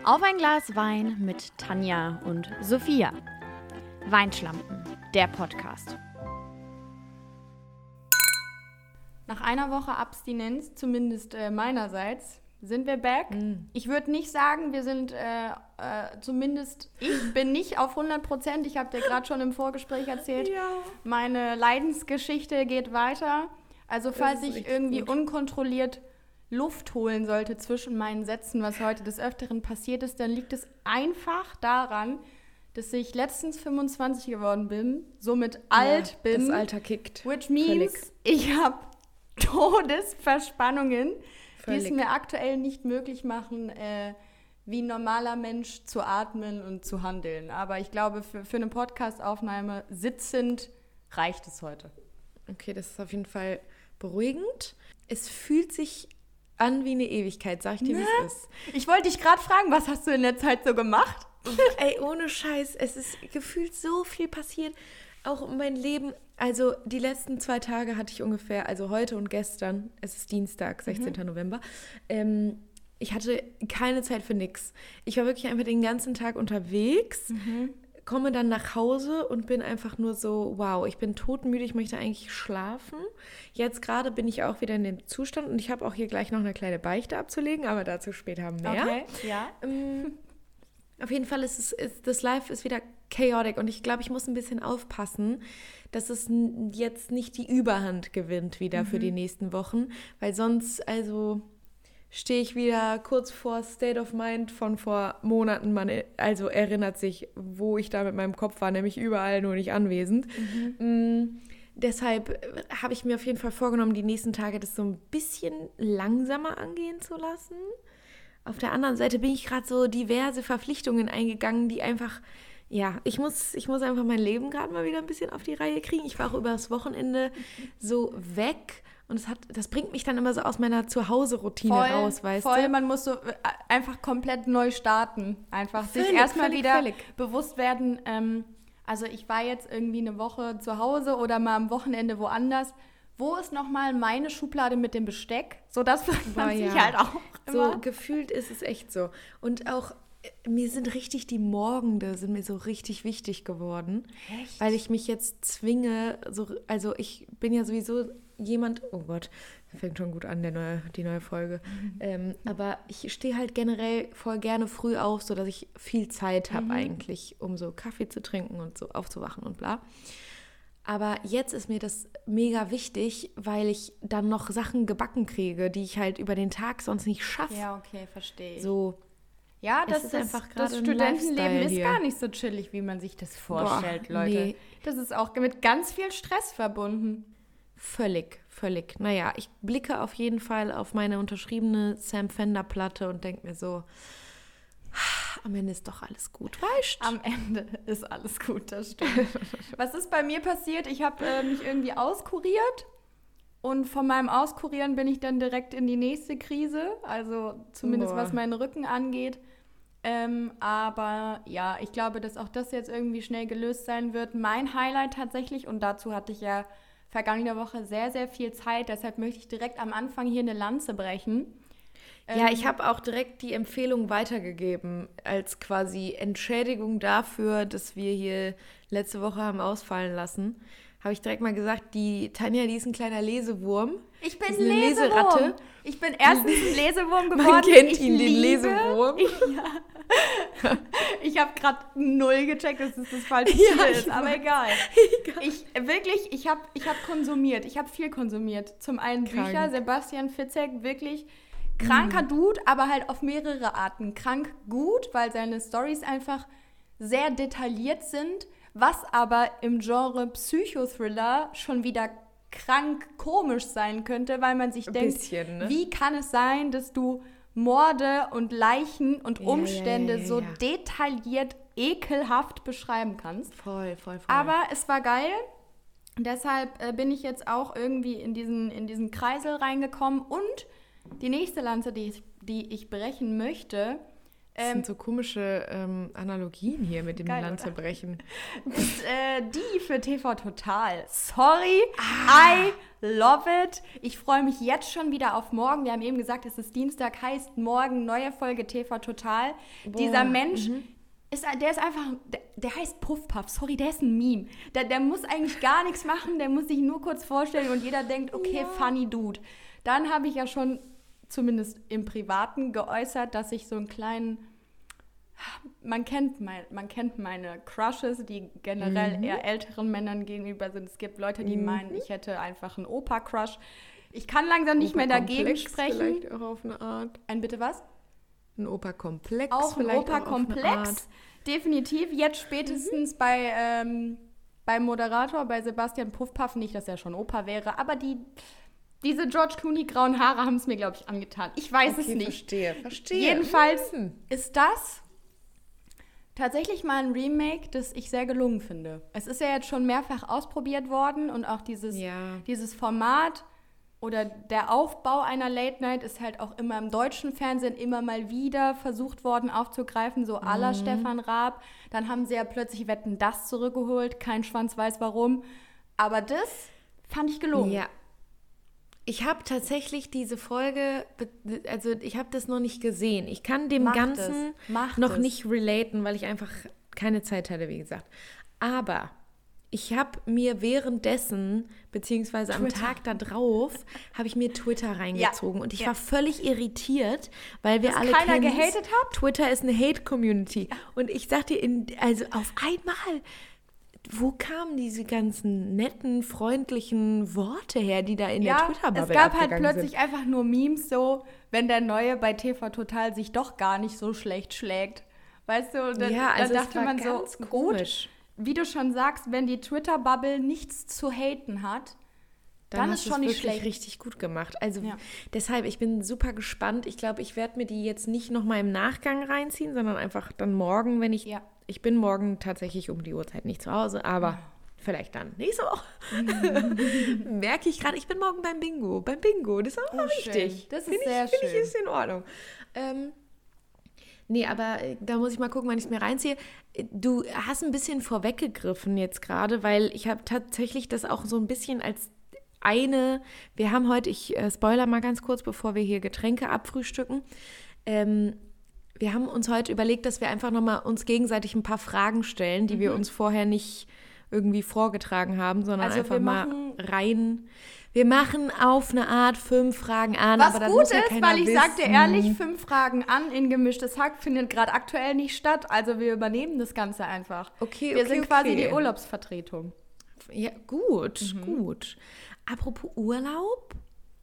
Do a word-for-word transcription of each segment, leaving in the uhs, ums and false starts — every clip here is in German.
Auf ein Glas Wein mit Tanja und Sophia. Weinschlampen, der Podcast. Nach einer Woche Abstinenz, zumindest äh, meinerseits, sind wir back. Mm. Ich würde nicht sagen, wir sind, äh, äh, zumindest ich bin nicht auf hundert Prozent. Ich habe dir gerade schon im Vorgespräch erzählt, ja. Meine Leidensgeschichte geht weiter. Also falls ich irgendwie gut. unkontrolliert Luft holen sollte zwischen meinen Sätzen, was heute des Öfteren passiert ist, dann liegt es einfach daran, dass ich letztens fünfundzwanzig geworden bin, somit ja, alt bin. Das Alter kickt. Which means, Völlig. ich habe Todesverspannungen, Völlig. die es mir aktuell nicht möglich machen, äh, wie ein normaler Mensch zu atmen und zu handeln. Aber ich glaube, für, für eine Podcast-Aufnahme sitzend reicht es heute. Okay, das ist auf jeden Fall beruhigend. Es fühlt sich an wie eine Ewigkeit, sag ich dir, wie es ist. Ich wollte dich gerade fragen, was hast du in der Zeit so gemacht? Ey, ohne Scheiß, es ist gefühlt so viel passiert. Auch in meinem Leben, also die letzten zwei Tage hatte ich ungefähr, also heute und gestern, es ist Dienstag, sechzehnten Mhm. November, ähm, ich hatte keine Zeit für nix. Ich war wirklich einfach den ganzen Tag unterwegs, mhm. komme dann nach Hause und bin einfach nur so, wow, ich bin todmüde, ich möchte eigentlich schlafen. Jetzt gerade bin ich auch wieder in dem Zustand und ich habe auch hier gleich noch eine kleine Beichte abzulegen, aber dazu später mehr. Okay, ja. Ähm, auf jeden Fall ist es, ist, das Life ist wieder chaotic und ich glaube, ich muss ein bisschen aufpassen, dass es n- jetzt nicht die Überhand gewinnt wieder mhm. für die nächsten Wochen, weil sonst, also stehe ich wieder kurz vor State of Mind von vor Monaten. Man also erinnert sich, wo ich da mit meinem Kopf war, nämlich überall, nur nicht anwesend. Mhm. Mm, deshalb habe ich mir auf jeden Fall vorgenommen, die nächsten Tage das so ein bisschen langsamer angehen zu lassen. Auf der anderen Seite bin ich gerade so diverse Verpflichtungen eingegangen, die einfach, ja, ich muss, ich muss einfach mein Leben gerade mal wieder ein bisschen auf die Reihe kriegen. Ich war auch über das Wochenende so weg. Und es hat, das bringt mich dann immer so aus meiner Zuhause-Routine voll, raus, weißt voll, du? Voll, man muss so einfach komplett neu starten. Einfach völlig, sich erstmal völlig, wieder völlig. bewusst werden, ähm, also ich war jetzt irgendwie eine Woche zu Hause oder mal am Wochenende woanders. Wo ist nochmal meine Schublade mit dem Besteck? So, das fragt man sich ja. halt auch immer. So gefühlt ist es echt so. Und auch, mir sind richtig die Morgende, sind mir so richtig wichtig geworden. Echt? Weil ich mich jetzt zwinge, so, also ich bin ja sowieso jemand, oh Gott, fängt schon gut an, der neue, die neue Folge. Mhm. Ähm, aber ich stehe halt generell voll gerne früh auf, sodass ich viel Zeit habe mhm. eigentlich, um so Kaffee zu trinken und so aufzuwachen und bla. Aber jetzt ist mir das mega wichtig, weil ich dann noch Sachen gebacken kriege, die ich halt über den Tag sonst nicht schaffe. Ja, okay, verstehe ich. So, ja, das, ist ist einfach das ein Studentenleben ist hier. gar nicht so chillig, wie man sich das vorstellt, Boah, Leute. Nee. Das ist auch mit ganz viel Stress verbunden. Völlig, völlig. Naja, ich blicke auf jeden Fall auf meine unterschriebene Sam Fender-Platte und denke mir so, am Ende ist doch alles gut, weißt du? Am Ende ist alles gut, das stimmt. Was ist bei mir passiert? Ich habe äh, mich irgendwie auskuriert und von meinem Auskurieren bin ich dann direkt in die nächste Krise, also zumindest Boah. was meinen Rücken angeht. Ähm, aber ja, ich glaube, dass auch das jetzt irgendwie schnell gelöst sein wird. Mein Highlight tatsächlich, und dazu hatte ich ja vergangene Woche sehr, sehr viel Zeit, deshalb möchte ich direkt am Anfang hier eine Lanze brechen. Ja, ich habe auch direkt die Empfehlung weitergegeben, als quasi Entschädigung dafür, dass wir hier letzte Woche haben ausfallen lassen. Habe ich direkt mal gesagt, die Tanja, die ist ein kleiner Lesewurm. Ich bin eine Lesewurm. Leseratte. Ich bin erstens ein Lesewurm geworden. Man kennt ich ihn, den liebe, Lesewurm. Ich, ja. ich habe gerade null gecheckt, dass das das falsche Tier ja, ist, aber egal. egal. Ich wirklich, ich habe ich hab konsumiert. Ich habe viel konsumiert. Zum einen Krank. Bücher, Sebastian Fitzek, wirklich kranker mhm. Dude, aber halt auf mehrere Arten. Krank gut, weil seine Storys einfach sehr detailliert sind, was aber im Genre Psychothriller schon wieder krank komisch sein könnte, weil man sich Ein denkt, bisschen, ne? Wie kann es sein, dass du Morde und Leichen und ja, Umstände ja, ja, ja, so ja. detailliert, ekelhaft beschreiben kannst? Voll, voll, voll. Aber es war geil. Deshalb äh, bin ich jetzt auch irgendwie in diesen, in diesen Kreisel reingekommen. Und die nächste Lanze, die ich, die ich brechen möchte, Das sind so komische ähm, Analogien hier mit dem geil, Lanzebrechen. Ist äh, die für T V Total. Sorry, ah. I love it. Ich freue mich jetzt schon wieder auf morgen. Wir haben eben gesagt, es ist Dienstag, heißt morgen neue Folge T V Total. Boah. Dieser Mensch, mhm. ist, der ist einfach, der, der heißt Puffpuff. Sorry, der ist ein Meme. Der, der muss eigentlich gar nichts machen, der muss sich nur kurz vorstellen und jeder denkt, okay, ja. funny Dude. Dann habe ich ja schon zumindest im Privaten geäußert, dass ich so einen kleinen, man kennt, mein, man kennt meine Crushes, die generell mhm. eher älteren Männern gegenüber sind. Es gibt Leute, die mhm. meinen, ich hätte einfach einen Opa-Crush. Ich kann langsam nicht mehr dagegen sprechen. Vielleicht auch auf eine Art. Ein bitte was? Ein Opa-Komplex. Auch ein Opa-Komplex, definitiv. Jetzt spätestens mhm. bei ähm, beim Moderator, bei Sebastian Puffpuff, nicht, dass er schon Opa wäre, aber die Diese George Clooney-grauen Haare haben es mir, glaube ich, angetan. Ich weiß okay, es nicht. verstehe, verstehe. Jedenfalls mhm. ist das tatsächlich mal ein Remake, das ich sehr gelungen finde. Es ist ja jetzt schon mehrfach ausprobiert worden und auch dieses, ja. dieses Format oder der Aufbau einer Late Night ist halt auch immer im deutschen Fernsehen immer mal wieder versucht worden aufzugreifen, so à la mhm. Stefan Raab. Dann haben sie ja plötzlich Wetten, das zurückgeholt. Kein Schwanz weiß warum. Aber das fand ich gelungen. Ja. Ich habe tatsächlich diese Folge, also ich habe das noch nicht gesehen. Ich kann dem Macht Ganzen noch es. nicht relaten, weil ich einfach keine Zeit hatte, wie gesagt. Aber ich habe mir währenddessen, beziehungsweise Twitter. am Tag da drauf, habe ich mir Twitter reingezogen. Ja. Und ich ja. war völlig irritiert, weil wir Dass alle keiner gehatet hat? Twitter ist eine Hate-Community. Ja. Und ich sagte, in, also auf einmal... Wo kamen diese ganzen netten, freundlichen Worte her, die da in ja, der Twitter-Bubble abgegangen sind? Es gab halt plötzlich sind? einfach nur Memes so, wenn der Neue bei T V Total sich doch gar nicht so schlecht schlägt. Weißt du, dann, ja, also dann dachte man so, komisch. Gut, wie du schon sagst, wenn die Twitter-Bubble nichts zu haten hat, dann, dann ist schon nicht schlecht. Richtig gut gemacht. Also ja. deshalb, ich bin super gespannt. Ich glaube, ich werde mir die jetzt nicht nochmal im Nachgang reinziehen, sondern einfach dann morgen, wenn ich... Ja. Ich bin morgen tatsächlich um die Uhrzeit nicht zu Hause, aber ja. vielleicht dann nächste Woche. Mhm. Merke ich gerade, ich bin morgen beim Bingo. Beim Bingo, das ist auch oh, wichtig. Schön. Das ist find sehr ich, schön. Finde ich, ist in Ordnung. Ähm, nee, aber da muss ich mal gucken, wann ich es mir reinziehe. Du hast ein bisschen vorweggegriffen jetzt gerade, weil ich habe tatsächlich das auch so ein bisschen als eine, wir haben heute, ich äh, spoiler mal ganz kurz, bevor wir hier Getränke abfrühstücken, ähm, wir haben uns heute überlegt, dass wir einfach nochmal uns gegenseitig ein paar Fragen stellen, die mhm. wir uns vorher nicht irgendwie vorgetragen haben, sondern also einfach mal rein. Wir machen auf eine Art fünf Fragen an. Was aber dann gut muss ja ist, keiner weil ich wissen. sagte ehrlich, fünf Fragen an in Gemischtes Hack findet gerade aktuell nicht statt. Also wir übernehmen das Ganze einfach. Okay, okay, Wir sind okay. quasi die Urlaubsvertretung. Ja, gut, Mhm. gut. Apropos Urlaub.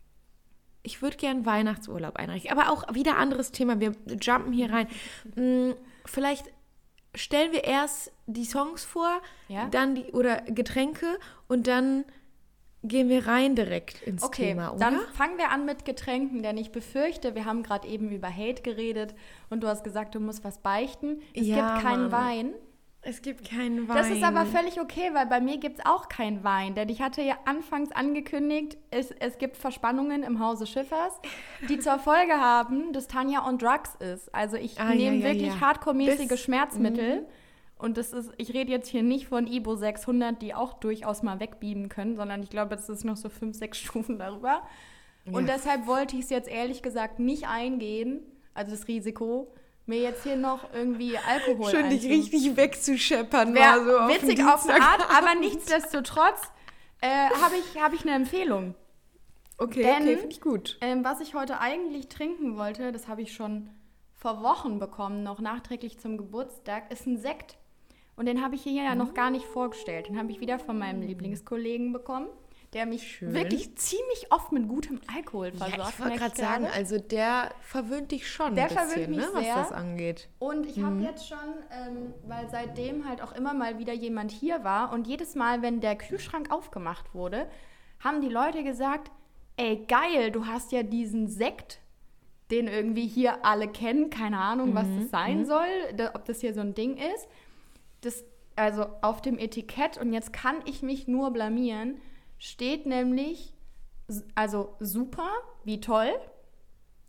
Ich würde gern Weihnachtsurlaub einreichen, aber auch wieder anderes Thema. Wir jumpen hier rein. Hm, vielleicht stellen wir erst die Songs vor, Ja? dann die oder Getränke und dann gehen wir rein direkt ins Okay, Thema, oder? dann fangen wir an mit Getränken, denn ich befürchte, wir haben gerade eben über Hate geredet und du hast gesagt, du musst was beichten. Es Ja, gibt keinen Mann. Wein. Es gibt keinen Wein. Das ist aber völlig okay, weil bei mir gibt es auch keinen Wein. Denn ich hatte ja anfangs angekündigt, es, es gibt Verspannungen im Hause Schiffers, die zur Folge haben, dass Tanja on Drugs ist. Also ich Ah, nehme ja, ja, wirklich ja. hardcore-mäßige Das- Schmerzmittel. Und das ist, ich rede jetzt hier nicht von Ibo sechshundert, die auch durchaus mal wegbeamen können, sondern ich glaube, das ist noch so fünf, sechs Stufen darüber. Und Ja. deshalb wollte ich es jetzt ehrlich gesagt nicht eingehen, also das Risiko, mir jetzt hier noch irgendwie Alkohol Schön, dich einzu- richtig wegzuscheppern. Wäre mal so auf witzig den auf eine Art, Dienstagabend. aber nichtsdestotrotz äh, habe ich, hab ich eine Empfehlung. Okay, Denn- okay, finde ich gut. Ähm, was ich heute eigentlich trinken wollte, das habe ich schon vor Wochen bekommen, noch nachträglich zum Geburtstag, ist ein Sekt. Und den habe ich hier ja noch gar nicht vorgestellt. Den habe ich wieder von meinem Lieblingskollegen bekommen, der mich Schön. wirklich ziemlich oft mit gutem Alkohol Ja, versorgt. ich wollte merke gerade ich gerade. sagen, also der verwöhnt dich schon Der ein bisschen, verwöhnt mich ne, was sehr. das angeht. Und ich Mhm. habe jetzt schon, ähm, weil seitdem halt auch immer mal wieder jemand hier war und jedes Mal, wenn der Kühlschrank aufgemacht wurde, haben die Leute gesagt, ey geil, du hast ja diesen Sekt, den irgendwie hier alle kennen, keine Ahnung, was das sein soll, da, ob das hier so ein Ding ist. Das, also auf dem Etikett, und jetzt kann ich mich nur blamieren, steht nämlich, s- also super, wie toll,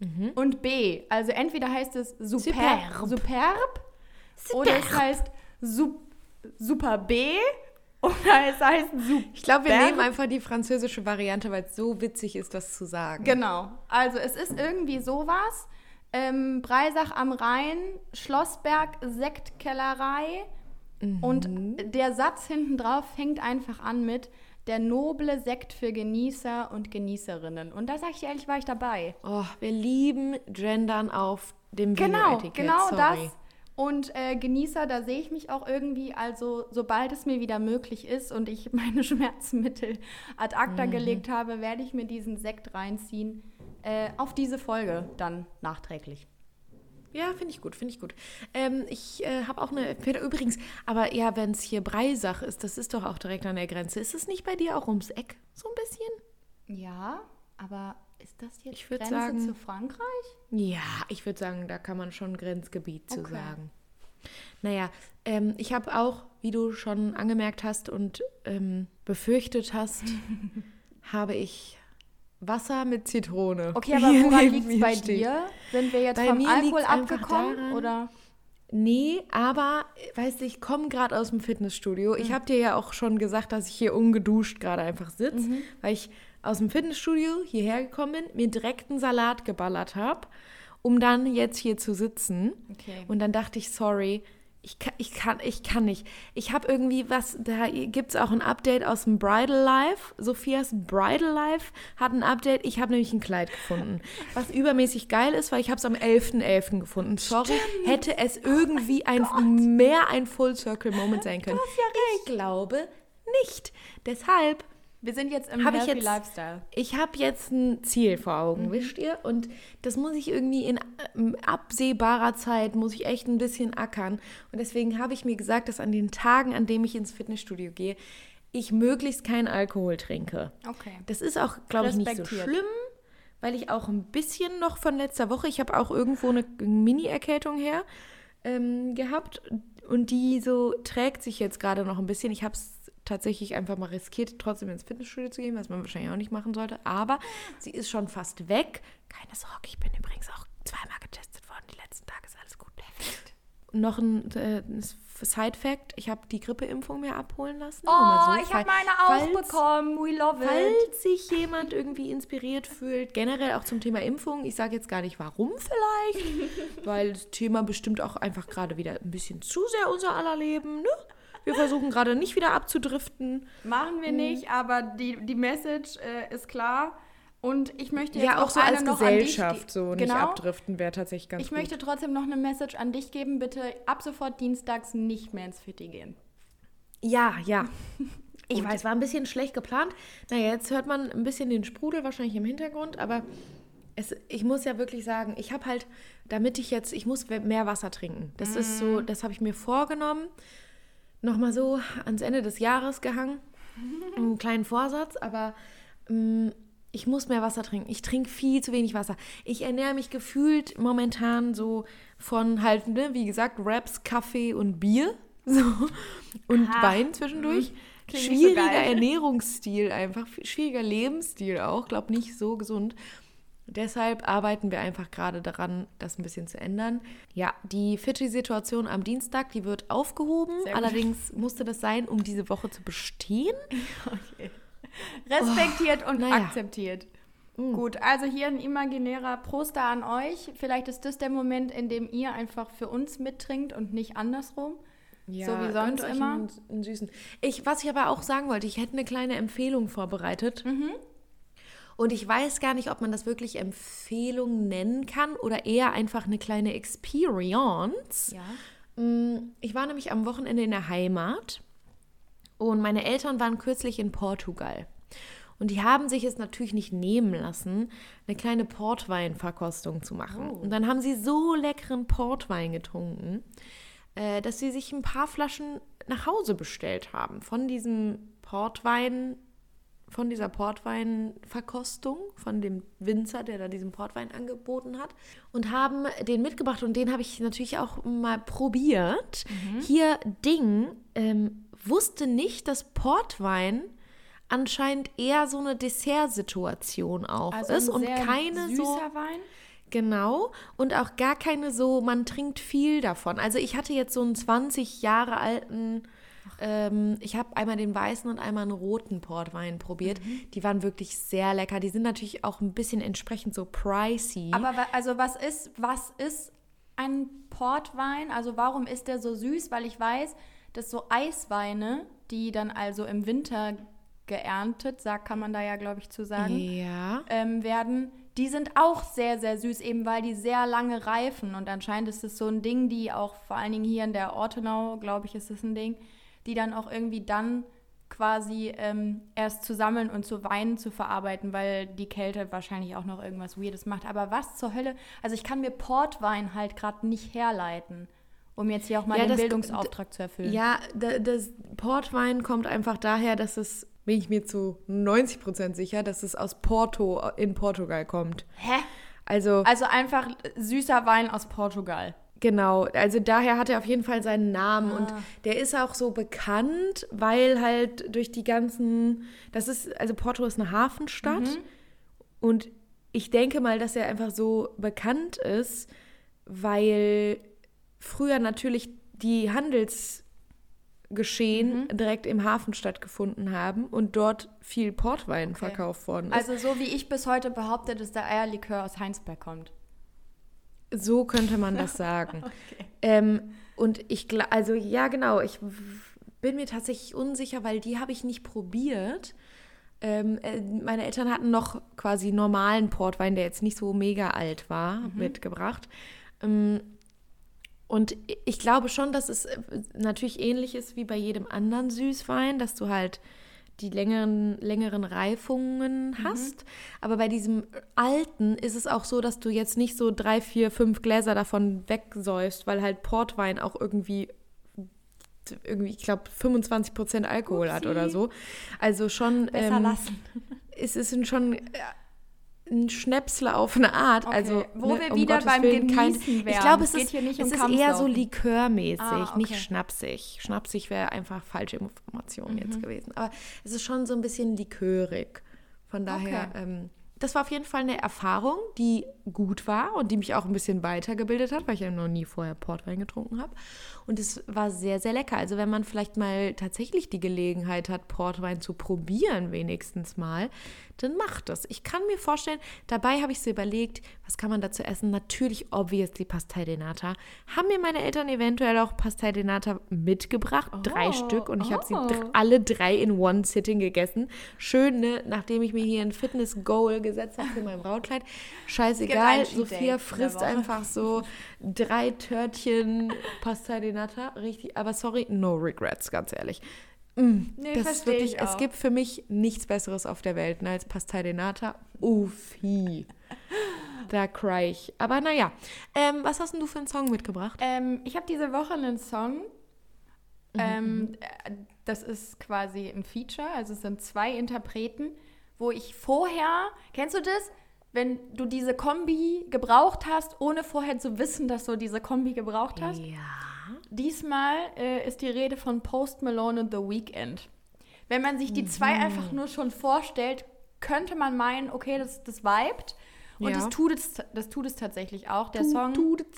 Mhm. Und B. Also entweder heißt es super, Superb. superb, Superb. oder es heißt sup, super B oder es heißt super. Ich glaube, wir nehmen einfach die französische Variante, weil es so witzig ist, das zu sagen. Genau. Also es ist irgendwie sowas. Ähm, Breisach am Rhein, Schlossberg, Sektkellerei. Mhm. Und der Satz hinten drauf fängt einfach an mit der noble Sekt für Genießer und Genießerinnen. Und da sage ich ehrlich, war ich dabei. Oh, wir lieben Gendern auf dem Genau, Vino-Etikett. genau Sorry. das. Und äh, Genießer, da sehe ich mich auch irgendwie, also sobald es mir wieder möglich ist und ich meine Schmerzmittel ad acta mhm. gelegt habe, werde ich mir diesen Sekt reinziehen. Äh, auf diese Folge dann nachträglich. Ja, finde ich gut, finde ich gut. Ähm, ich äh, habe auch eine, übrigens, aber ja, wenn es hier Breisach ist, das ist doch auch direkt an der Grenze. Ist es nicht bei dir auch ums Eck so ein bisschen? Ja, aber ist das jetzt ich würd Grenze sagen, zu Frankreich? Ja, ich würde sagen, da kann man schon Grenzgebiet zu Okay. sagen. Naja, ähm, ich habe auch, wie du schon angemerkt hast und ähm, befürchtet hast, habe ich Wasser mit Zitrone. Okay, aber Hier woran neben liegt es mir bei steht. dir? Sind wir jetzt Bei vom mir Alkohol liegt's einfach abgekommen? daran, Oder? Nee, aber, weißt du, ich komme gerade aus dem Fitnessstudio. Mhm. Ich habe dir ja auch schon gesagt, dass ich hier ungeduscht gerade einfach sitze, mhm. weil ich aus dem Fitnessstudio hierher gekommen bin, mir direkt einen Salat geballert habe, um dann jetzt hier zu sitzen. Okay. Und dann dachte ich, sorry, ich kann, ich kann, ich kann nicht. Ich habe irgendwie was, da gibt es auch ein Update aus dem Bridal Life. Sophias Bridal Life hat ein Update. Ich habe nämlich ein Kleid gefunden, was übermäßig geil ist, weil ich habe es am elften elften gefunden. Sorry, Stimmt. hätte es irgendwie oh ein Gott. mehr ein Full-Circle-Moment sein können. Du hast ja recht. Ich glaube nicht. Deshalb wir sind jetzt im hab Healthy ich jetzt, Lifestyle. Ich habe jetzt ein Ziel vor Augen, mhm. wisst ihr? Und das muss ich irgendwie in äh, absehbarer Zeit, muss ich echt ein bisschen ackern. Und deswegen habe ich mir gesagt, dass an den Tagen, an denen ich ins Fitnessstudio gehe, ich möglichst keinen Alkohol trinke. Okay. Das ist auch, glaube ich, nicht so schlimm, weil ich auch ein bisschen noch von letzter Woche, ich habe auch irgendwo eine Mini-Erkältung her ähm, gehabt. Und die so trägt sich jetzt gerade noch ein bisschen. Ich habe es tatsächlich einfach mal riskiert, trotzdem ins Fitnessstudio zu gehen, was man wahrscheinlich auch nicht machen sollte. Aber sie ist schon fast weg. Keine Sorge, ich bin übrigens auch zweimal getestet worden. Die letzten Tage ist alles gut. Perfekt. Noch ein äh, Side-Fact. Ich habe die Grippeimpfung mir abholen lassen. Oh, so, ich habe meine auch falls, bekommen. We love it. Falls sich jemand irgendwie inspiriert fühlt, generell auch zum Thema Impfung. Ich sage jetzt gar nicht, warum vielleicht, weil das Thema bestimmt auch einfach gerade wieder ein bisschen zu sehr unser aller Leben, ne? Wir versuchen gerade nicht wieder abzudriften. Machen wir nicht, aber die, die Message äh, ist klar. Und ich möchte jetzt ja, auch, auch so als noch Gesellschaft an dich, so genau, nicht abdriften wäre tatsächlich ganz ich gut. Ich möchte trotzdem noch eine Message an dich geben. Bitte ab sofort dienstags nicht mehr ins Fitti gehen. Ja, ja. Ich weiß, war ein bisschen schlecht geplant. Naja, jetzt hört man ein bisschen den Sprudel wahrscheinlich im Hintergrund, aber es, ich muss ja wirklich sagen, ich habe halt, damit ich jetzt, ich muss mehr Wasser trinken. Das mm. ist so, das habe ich mir vorgenommen. Nochmal so ans Ende des Jahres gehangen. Einen kleinen Vorsatz, aber ähm, ich muss mehr Wasser trinken. Ich trinke viel zu wenig Wasser. Ich ernähre mich gefühlt momentan so von halt, ne, wie gesagt, Wraps, Kaffee und Bier. So. Und Aha. Wein zwischendurch. Klingt schwieriger so Ernährungsstil einfach, schwieriger Lebensstil auch. Glaube nicht so gesund. Deshalb arbeiten wir einfach gerade daran, das ein bisschen zu ändern. Ja, die Fidschi-Situation am Dienstag, die wird aufgehoben. Allerdings musste das sein, um diese Woche zu bestehen. Okay. Respektiert oh, und naja. akzeptiert. Mhm. Gut, also hier ein imaginärer Proster an euch. Vielleicht ist das der Moment, in dem ihr einfach für uns mittrinkt und nicht andersrum. Ja, so wie sonst immer. Einen, einen süßen. Ich, was ich aber auch sagen wollte, ich hätte eine kleine Empfehlung vorbereitet. Mhm. Und ich weiß gar nicht, ob man das wirklich Empfehlung nennen kann oder eher einfach eine kleine Experience. Ja. Ich war nämlich am Wochenende in der Heimat und meine Eltern waren kürzlich in Portugal. Und die haben sich es natürlich nicht nehmen lassen, eine kleine Portweinverkostung zu machen. Oh. Und dann haben sie so leckeren Portwein getrunken, dass sie sich ein paar Flaschen nach Hause bestellt haben von diesem Portwein. von dieser Portweinverkostung, von dem Winzer, der da diesen Portwein angeboten hat, und haben den mitgebracht und den habe ich natürlich auch mal probiert. Mhm. Hier Ding ähm, wusste nicht, dass Portwein anscheinend eher so eine Dessertsituation auch also ist ein und sehr keine süßer so Wein? Genau. Und auch gar keine so, man trinkt viel davon. Also ich hatte jetzt so einen zwanzig Jahre alten, ähm, ich habe einmal den weißen und einmal einen roten Portwein probiert. Mhm. Die waren wirklich sehr lecker. Die sind natürlich auch ein bisschen entsprechend so pricey. Aber wa- also was ist, was ist ein Portwein? Also warum ist der so süß? Weil ich weiß, dass so Eisweine, die dann also im Winter geerntet, sagt, kann man da ja, glaube ich, zu sagen, ja. ähm, werden, die sind auch sehr, sehr süß, eben weil die sehr lange reifen. Und anscheinend ist es so ein Ding, die auch vor allen Dingen hier in der Ortenau, glaube ich, ist es ein Ding, die dann auch irgendwie dann quasi ähm, erst zu sammeln und zu Wein zu verarbeiten, weil die Kälte wahrscheinlich auch noch irgendwas Weirdes macht. Aber was zur Hölle? Also ich kann mir Portwein halt gerade nicht herleiten, um jetzt hier auch mal Ja, den das- Bildungsauftrag zu erfüllen. Ja, da- das Portwein kommt einfach daher, dass es, bin ich mir zu neunzig Prozent sicher, dass es aus Porto in Portugal kommt. Hä? Also, Also einfach süßer Wein aus Portugal. genau, also daher hat er auf jeden Fall seinen Namen Ah. und der ist auch so bekannt, weil halt durch die ganzen, das ist, also Porto ist eine Hafenstadt Mhm. und ich denke mal, dass er einfach so bekannt ist, weil früher natürlich die Handelsgeschehen direkt im Hafen stattgefunden haben und dort viel Portwein Okay. verkauft worden ist. Also so wie ich bis heute behaupte, dass der Eierlikör aus Heinsberg kommt. So könnte man das sagen. Okay. ähm, und ich glaube, also ja genau, ich w- bin mir tatsächlich unsicher, weil die habe ich nicht probiert. Ähm, äh, meine Eltern hatten noch quasi normalen Portwein, der jetzt nicht so mega alt war, mitgebracht. Ähm, und ich glaube schon, dass es äh, natürlich ähnlich ist wie bei jedem anderen Süßwein, dass du halt die längeren, längeren Reifungen hast. Aber bei diesem alten ist es auch so, dass du jetzt nicht so drei, vier, fünf Gläser davon wegsäufst, weil halt Portwein auch irgendwie, irgendwie ich glaube, fünfundzwanzig Prozent Alkohol hat oder so. Also schon, Besser ähm, lassen. es ist schon äh, ein Schnäpsle auf eine Art. Okay. Also, Wo ne, wir um wieder Gottes beim Willen kein- Genießen wären. Ich glaube, es Es geht ist, hier nicht es um ist eher so Kampfsaufen. likörmäßig, Ah, okay. nicht schnapsig. Schnapsig wäre einfach falsche Information jetzt gewesen. Aber es ist schon so ein bisschen likörig. Von daher, Okay. ähm, das war auf jeden Fall eine Erfahrung, die gut war und die mich auch ein bisschen weitergebildet hat, weil ich ja noch nie vorher Portwein getrunken habe. Und es war sehr, sehr lecker. Also wenn man vielleicht mal tatsächlich die Gelegenheit hat, Portwein zu probieren, wenigstens mal, dann macht das. Ich kann mir vorstellen, dabei habe ich so überlegt, was kann man dazu essen? Natürlich, obviously, Pastel de Nata. Haben mir meine Eltern eventuell auch Pastel de Nata mitgebracht, drei Stück. Und ich habe sie oh. dr- alle drei in one sitting gegessen. Schön, ne? Nachdem ich mir hier ein Fitness-Goal gesetzt habe für mein Brautkleid. Scheißegal, ein Cheat Sophia Day in der frisst Woche. einfach so drei Törtchen Pastel de Nata. Richtig, aber sorry, no regrets, ganz ehrlich. Mm, Nee, das ist versteh wirklich, ich es auch. gibt für mich nichts Besseres auf der Welt ne, als Pastel de Nata. Uffi. Da cry ich. Aber naja, ähm, was hast denn du für einen Song mitgebracht? Ähm, ich habe diese Woche einen Song. Ähm, äh, das ist quasi ein Feature, also es sind zwei Interpreten, wo ich vorher, kennst du das? Wenn du diese Kombi gebraucht hast, ohne vorher zu wissen, dass du diese Kombi gebraucht hast. Ja. Diesmal äh, ist die Rede von Post Malone und The Weeknd. Wenn man sich die zwei einfach nur schon vorstellt, könnte man meinen, okay, das, das vibet. Und Ja. das, tut es, das tut es tatsächlich auch. Der Song,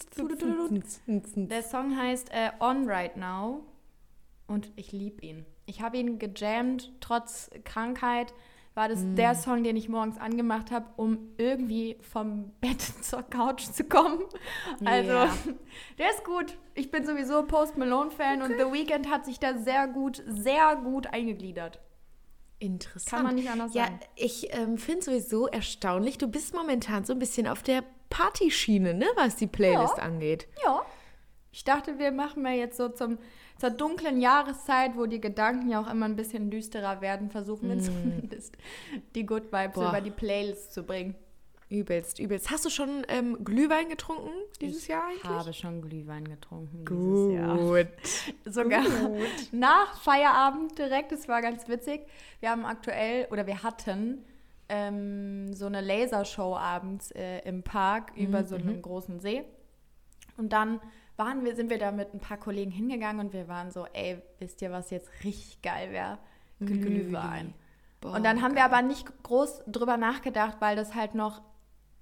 Song. der Song heißt äh, On Right Now und ich liebe ihn. Ich habe ihn gejammt, trotz Krankheit war das Mm. der Song, den ich morgens angemacht habe, um irgendwie vom Bett zur Couch zu kommen. Also, Ja. der ist gut. Ich bin sowieso Post Malone-Fan und The Weeknd hat sich da sehr gut, sehr gut eingegliedert. Interessant. Kann man nicht anders ja, sagen. ich ähm, finde sowieso erstaunlich, du bist momentan so ein bisschen auf der Partyschiene, ne, was die Playlist Ja. angeht. Ja. Ich dachte, wir machen mal jetzt so zum, zur dunklen Jahreszeit, wo die Gedanken ja auch immer ein bisschen düsterer werden, versuchen wir zumindest die Good Vibes Boah. über die Playlist zu bringen. Übelst, übelst. Hast du schon ähm, Glühwein getrunken dieses ich Jahr eigentlich? habe schon Glühwein getrunken dieses Jahr. Gut. Sogar nach Feierabend direkt, das war ganz witzig. Wir haben aktuell, oder wir hatten ähm, so eine Lasershow abends äh, im Park über so einen großen See. Und dann waren wir, sind wir da mit ein paar Kollegen hingegangen und wir waren so, ey, wisst ihr, was jetzt richtig geil wäre? Glühwein. Boah, Und dann haben geil. wir aber nicht groß drüber nachgedacht, weil das halt noch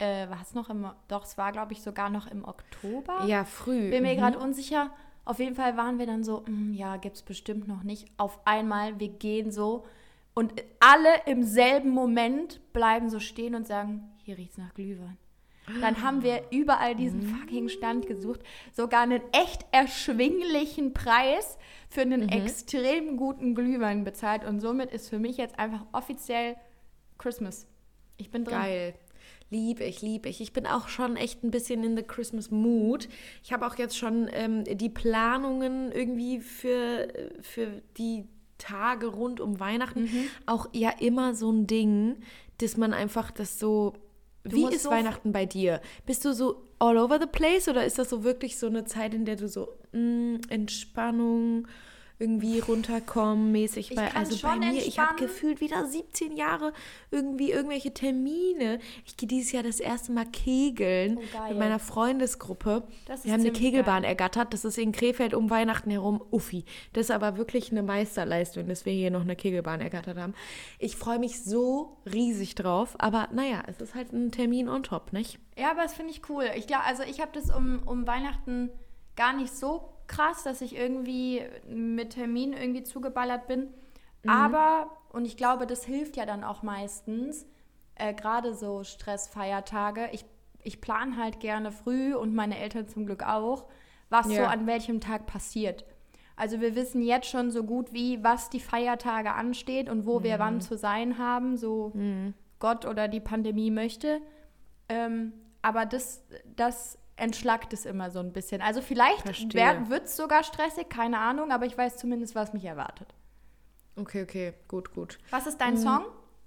äh, war es noch im, doch, es war, glaube ich, sogar noch im Oktober. Ja, früh. Bin mir Mhm. gerade unsicher. Auf jeden Fall waren wir dann so, mm, ja, gibt's bestimmt noch nicht. Auf einmal, wir gehen so und alle im selben Moment bleiben so stehen und sagen, hier riecht's nach Glühwein. Dann haben wir überall diesen fucking Stand gesucht. Sogar einen echt erschwinglichen Preis für einen Mhm. extrem guten Glühwein bezahlt. Und somit ist für mich jetzt einfach offiziell Christmas. Ich bin drin. Geil. Lieb ich, lieb ich. Ich bin auch schon echt ein bisschen in the Christmas Mood. Ich habe auch jetzt schon ähm, die Planungen irgendwie für, für die Tage rund um Weihnachten. Mhm. Auch ja immer so ein Ding, dass man einfach das so... Du Wie musst ist so- Weihnachten bei dir? Bist du so all over the place oder ist das so wirklich so eine Zeit, in der du so mh, Entspannung, irgendwie runterkommen mäßig? Ich Bei, kann also bei schon mir, ich habe entspannen. gefühlt wieder siebzehn Jahre irgendwie irgendwelche Termine. Ich gehe dieses Jahr das erste Mal kegeln Oh, geil. mit meiner Freundesgruppe. Das ist Wir haben eine ziemlich Kegelbahn geil. ergattert. Das ist in Krefeld um Weihnachten herum. Uffi. Das ist aber wirklich eine Meisterleistung, dass wir hier noch eine Kegelbahn ergattert haben. Ich freue mich so riesig drauf. Aber naja, es ist halt ein Termin on top, nicht? Ja, aber das finde ich cool. Ich glaube, also ich habe das um, um Weihnachten gar nicht so krass, dass ich irgendwie mit Terminen irgendwie zugeballert bin. Aber, und ich glaube, das hilft ja dann auch meistens, äh, gerade so Stressfeiertage. Ich, ich plane halt gerne früh und meine Eltern zum Glück auch, was Ja. so an welchem Tag passiert. Also wir wissen jetzt schon so gut wie, was die Feiertage ansteht und wo wir wann zu sein haben, so Gott oder die Pandemie möchte. Ähm, aber das, das entschlackt es immer so ein bisschen. Also vielleicht Verstehe. wird es sogar stressig, keine Ahnung, aber ich weiß zumindest, was mich erwartet. Okay, okay, gut, gut. Was ist dein Song?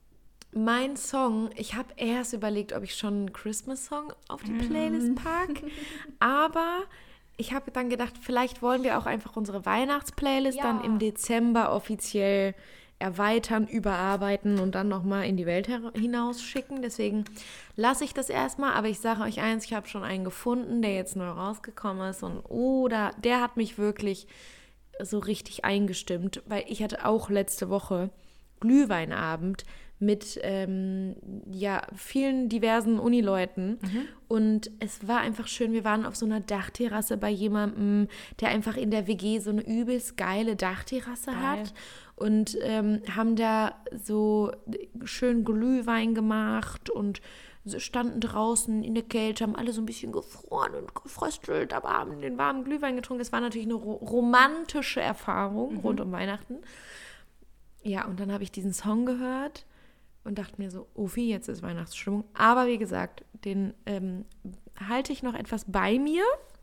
Mein Song, ich habe erst überlegt, ob ich schon einen Christmas-Song auf die Playlist packe, aber ich habe dann gedacht, vielleicht wollen wir auch einfach unsere Weihnachtsplaylist Ja. dann im Dezember offiziell erweitern, überarbeiten und dann nochmal in die Welt her- hinaus schicken. Deswegen lasse ich das erstmal, aber ich sage euch eins, ich habe schon einen gefunden, der jetzt neu rausgekommen ist und oh, da, der hat mich wirklich so richtig eingestimmt, weil ich hatte auch letzte Woche Glühweinabend mit ähm, ja, vielen diversen Unileuten und es war einfach schön, wir waren auf so einer Dachterrasse bei jemandem, der einfach in der W G so eine übelst geile Dachterrasse Geil. hat und ähm, haben da so schön Glühwein gemacht und so standen draußen in der Kälte, haben alle so ein bisschen gefroren und gefröstelt, aber haben den warmen Glühwein getrunken. Es war natürlich eine ro- romantische Erfahrung rund um Weihnachten. Ja, und dann habe ich diesen Song gehört und dachte mir so, Uffi, jetzt ist Weihnachtsstimmung. Aber wie gesagt, den ähm, halte ich noch etwas bei mir.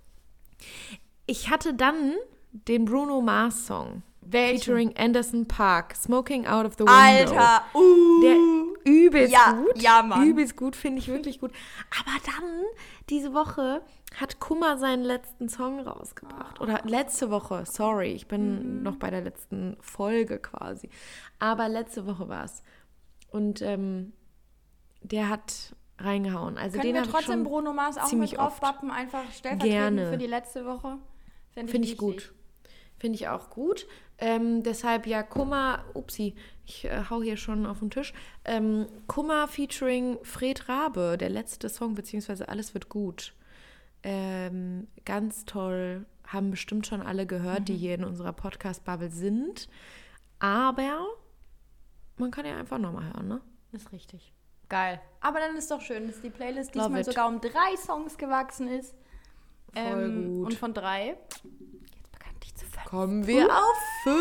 Ich hatte dann den Bruno Mars Song. Welchen? Featuring Anderson Paak, Smoking Out of the Window. Alter, uh. Der übelst Ja, gut. ja, Mann. Übelst gut, finde ich wirklich gut. Aber dann, diese Woche, hat Kummer seinen letzten Song rausgebracht. Oder letzte Woche, sorry, ich bin Mhm. noch bei der letzten Folge quasi. Aber letzte Woche war es. Und ähm, der hat reingehauen. Also Können den wir hab ich trotzdem schon Bruno Mars auch ziemlich mit oft. draufwappen, einfach stellvertretend Gerne. für die letzte Woche? Fänd Finde ich wichtig. gut. Finde ich auch gut. Ähm, deshalb ja Kummer, upsi, ich äh, hau hier schon auf den Tisch. Ähm, Kummer featuring Fred Rabe, der letzte Song, beziehungsweise Alles wird gut. Ähm, ganz toll, haben bestimmt schon alle gehört, die hier in unserer Podcast-Bubble sind. Aber man kann ja einfach nochmal hören, ne? Ist richtig. Geil. Aber dann ist doch schön, dass die Playlist Love diesmal it. sogar um drei Songs gewachsen ist. Voll gut. Und von drei jetzt bekanntlich zu fünf. Kommen wir auf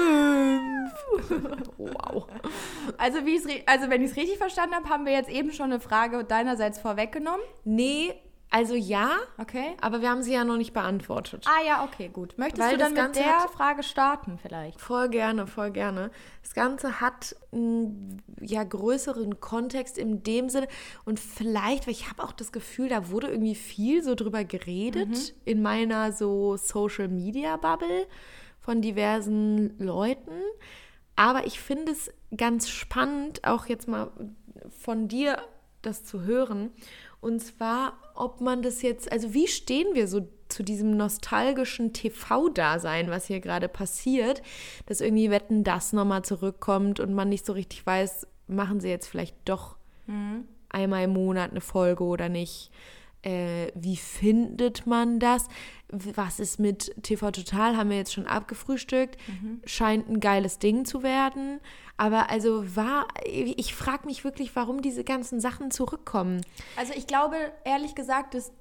fünf. Wow. Also, wie ich's re- also wenn ich es richtig verstanden habe, haben wir jetzt eben schon eine Frage deinerseits vorweggenommen. Nee, also ja, Okay. aber wir haben sie ja noch nicht beantwortet. Ah ja, okay, gut. Möchtest Weil du dann das mit Ganze der hat- Frage starten vielleicht? Voll gerne, voll gerne. Das Ganze hat einen ja, größeren Kontext in dem Sinne und vielleicht, weil ich habe auch das Gefühl, da wurde irgendwie viel so drüber geredet in meiner so Social-Media-Bubble von diversen Leuten. Aber ich finde es ganz spannend, auch jetzt mal von dir das zu hören. Und zwar, ob man das jetzt, also wie stehen wir so zu diesem nostalgischen T V-Dasein, was hier gerade passiert, dass irgendwie Wetten, das nochmal zurückkommt und man nicht so richtig weiß, machen sie jetzt vielleicht doch einmal im Monat eine Folge oder nicht? Äh, wie findet man das? Was ist mit T V Total? Haben wir jetzt schon abgefrühstückt. Mhm. Scheint ein geiles Ding zu werden. Aber also war, ich frage mich wirklich, warum diese ganzen Sachen zurückkommen. Also ich glaube, ehrlich gesagt, das,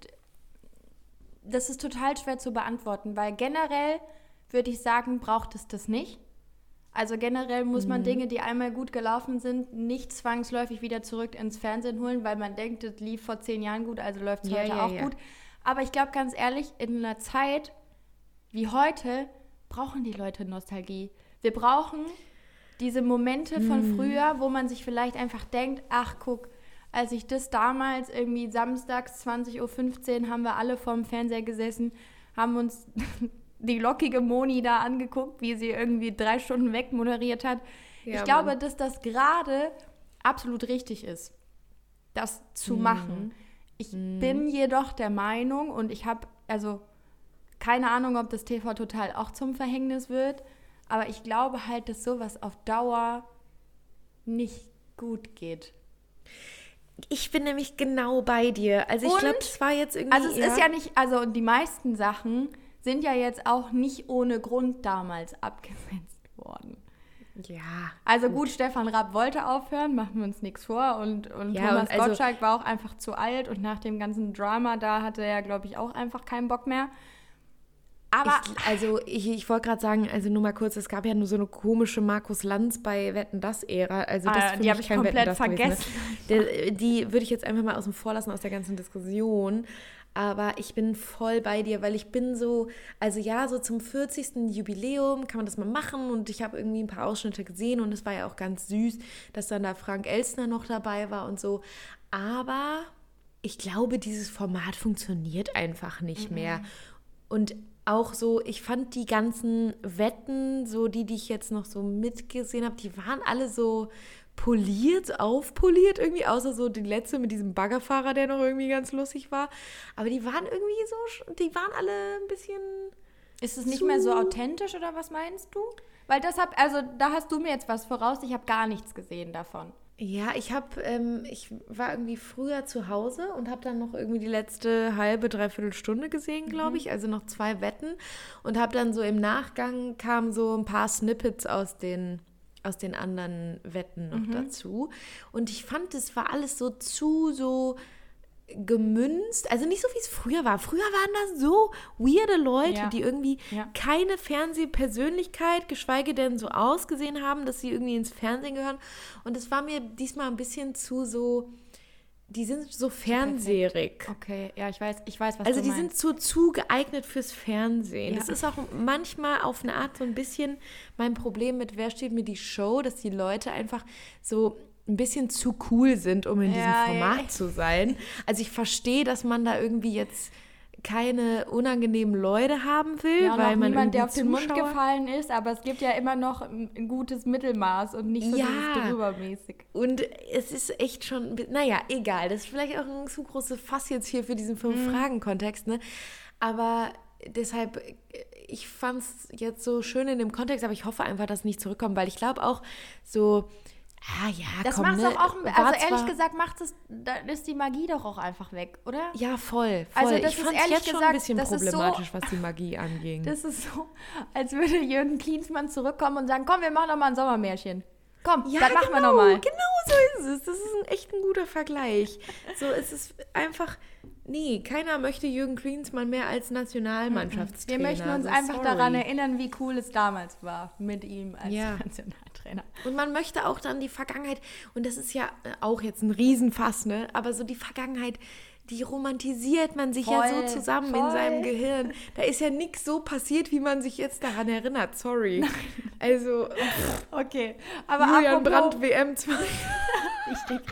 das ist total schwer zu beantworten, weil generell würde ich sagen, braucht es das nicht. Also generell muss man mhm. Dinge, die einmal gut gelaufen sind, nicht zwangsläufig wieder zurück ins Fernsehen holen, weil man denkt, das lief vor zehn Jahren gut, also läuft es ja, heute ja, auch ja. gut. Aber ich glaube, ganz ehrlich, in einer Zeit wie heute brauchen die Leute Nostalgie. Wir brauchen diese Momente von mhm. früher, wo man sich vielleicht einfach denkt, ach guck, als ich das damals irgendwie samstags zwanzig Uhr fünfzehn haben wir alle vorm Fernseher gesessen, haben uns die lockige Moni da angeguckt, wie sie irgendwie drei Stunden weg moderiert hat. Ja, ich glaube, Mann. dass das gerade absolut richtig ist, das zu mm. machen. Ich mm. bin jedoch der Meinung, und ich habe also keine Ahnung, ob das T V Total auch zum Verhängnis wird, aber ich glaube halt, dass sowas auf Dauer nicht gut geht. Ich bin nämlich genau bei dir. Also ich glaube, es war jetzt irgendwie... Also es ist ja nicht, also die meisten Sachen sind ja jetzt auch nicht ohne Grund damals abgesetzt worden. Ja. Also gut, gut Stefan Raab wollte aufhören, machen wir uns nichts vor. Und, und ja, Thomas und also, Gottschalk war auch einfach zu alt. Und nach dem ganzen Drama da hatte er, glaube ich, auch einfach keinen Bock mehr. Aber ich, also ich, ich wollte gerade sagen, also nur mal kurz, es gab ja nur so eine komische Markus Lanz bei Wetten, das Ära. Also das ah, die habe ich komplett vergessen. Gewesen, ne? Der, die würde ich jetzt einfach mal außen vor lassen aus der ganzen Diskussion. Aber ich bin voll bei dir, weil ich bin so, also ja, so zum vierzigsten Jubiläum kann man das mal machen und ich habe irgendwie ein paar Ausschnitte gesehen und es war ja auch ganz süß, dass dann da Frank Elstner noch dabei war und so. Aber ich glaube, dieses Format funktioniert einfach nicht mhm. mehr. Und auch so, ich fand die ganzen Wetten, so die, die ich jetzt noch so mitgesehen habe, die waren alle so poliert, aufpoliert irgendwie, außer so die letzte mit diesem Baggerfahrer, der noch irgendwie ganz lustig war. Aber die waren irgendwie so, die waren alle ein bisschen... Ist es nicht mehr so authentisch oder was meinst du? Weil das hab, also da hast du mir jetzt was voraus, ich habe gar nichts gesehen davon. Ja, ich habe, ähm, ich war irgendwie früher zu Hause und habe dann noch irgendwie die letzte halbe, dreiviertel Stunde gesehen, glaube ich, mhm. also noch zwei Wetten und habe dann so im Nachgang kamen so ein paar Snippets aus den aus den anderen Wetten noch mhm. dazu. Und ich fand, es war alles so zu so gemünzt. Also nicht so, wie es früher war. Früher waren das so weirde Leute, ja. die irgendwie ja. keine Fernsehpersönlichkeit, geschweige denn so ausgesehen haben, dass sie irgendwie ins Fernsehen gehören. Und es war mir diesmal ein bisschen zu so... Die sind so fernseherig. Okay, ja, ich weiß, ich weiß, was also du meinst. Also die sind so zu geeignet fürs Fernsehen. Ja. Das ist auch manchmal auf eine Art so ein bisschen mein Problem mit Wer steht mir die Show, dass die Leute einfach so ein bisschen zu cool sind, um in ja, diesem Format ja. zu sein. Also ich verstehe, dass man da irgendwie jetzt keine unangenehmen Leute haben will, ja, weil man niemand, der auf Zuschauer... den Mund gefallen ist, aber es gibt ja immer noch ein, ein gutes Mittelmaß und nicht so ja. dieses drübermäßig. Und es ist echt schon, naja, egal, das ist vielleicht auch ein zu großes Fass jetzt hier für diesen Fünf-Fragen-Kontext, ne? Aber deshalb, ich fand es jetzt so schön in dem Kontext, aber ich hoffe einfach, dass es nicht zurückkommt, weil ich glaube auch so... Ah ja, das komm, macht es ne? auch, also ehrlich gesagt, macht es, da ist die Magie doch auch einfach weg, oder? Ja, voll, voll. Also das ich ist fand es jetzt schon ein bisschen problematisch, so, was die Magie anging. Das ist so, als würde Jürgen Klinsmann zurückkommen und sagen, komm, wir machen doch mal ein Sommermärchen. Komm, ja, das genau, machen wir nochmal. Genau so ist es. Das ist ein, echt ein guter Vergleich. So, es ist einfach, nee, keiner möchte Jürgen Klinsmann mehr als Nationalmannschaftstrainer. Wir möchten uns so, einfach sorry. daran erinnern, wie cool es damals war mit ihm als ja. Nationaltrainer. Und man möchte auch dann die Vergangenheit, und das ist ja auch jetzt ein Riesenfass, ne? Aber so die Vergangenheit, die romantisiert man sich voll, ja so zusammen voll. in seinem Gehirn. Da ist ja nichts so passiert, wie man sich jetzt daran erinnert. Sorry. Also, pff. okay. Aber Julian apropos, Brandt, W M zwei. Richtig.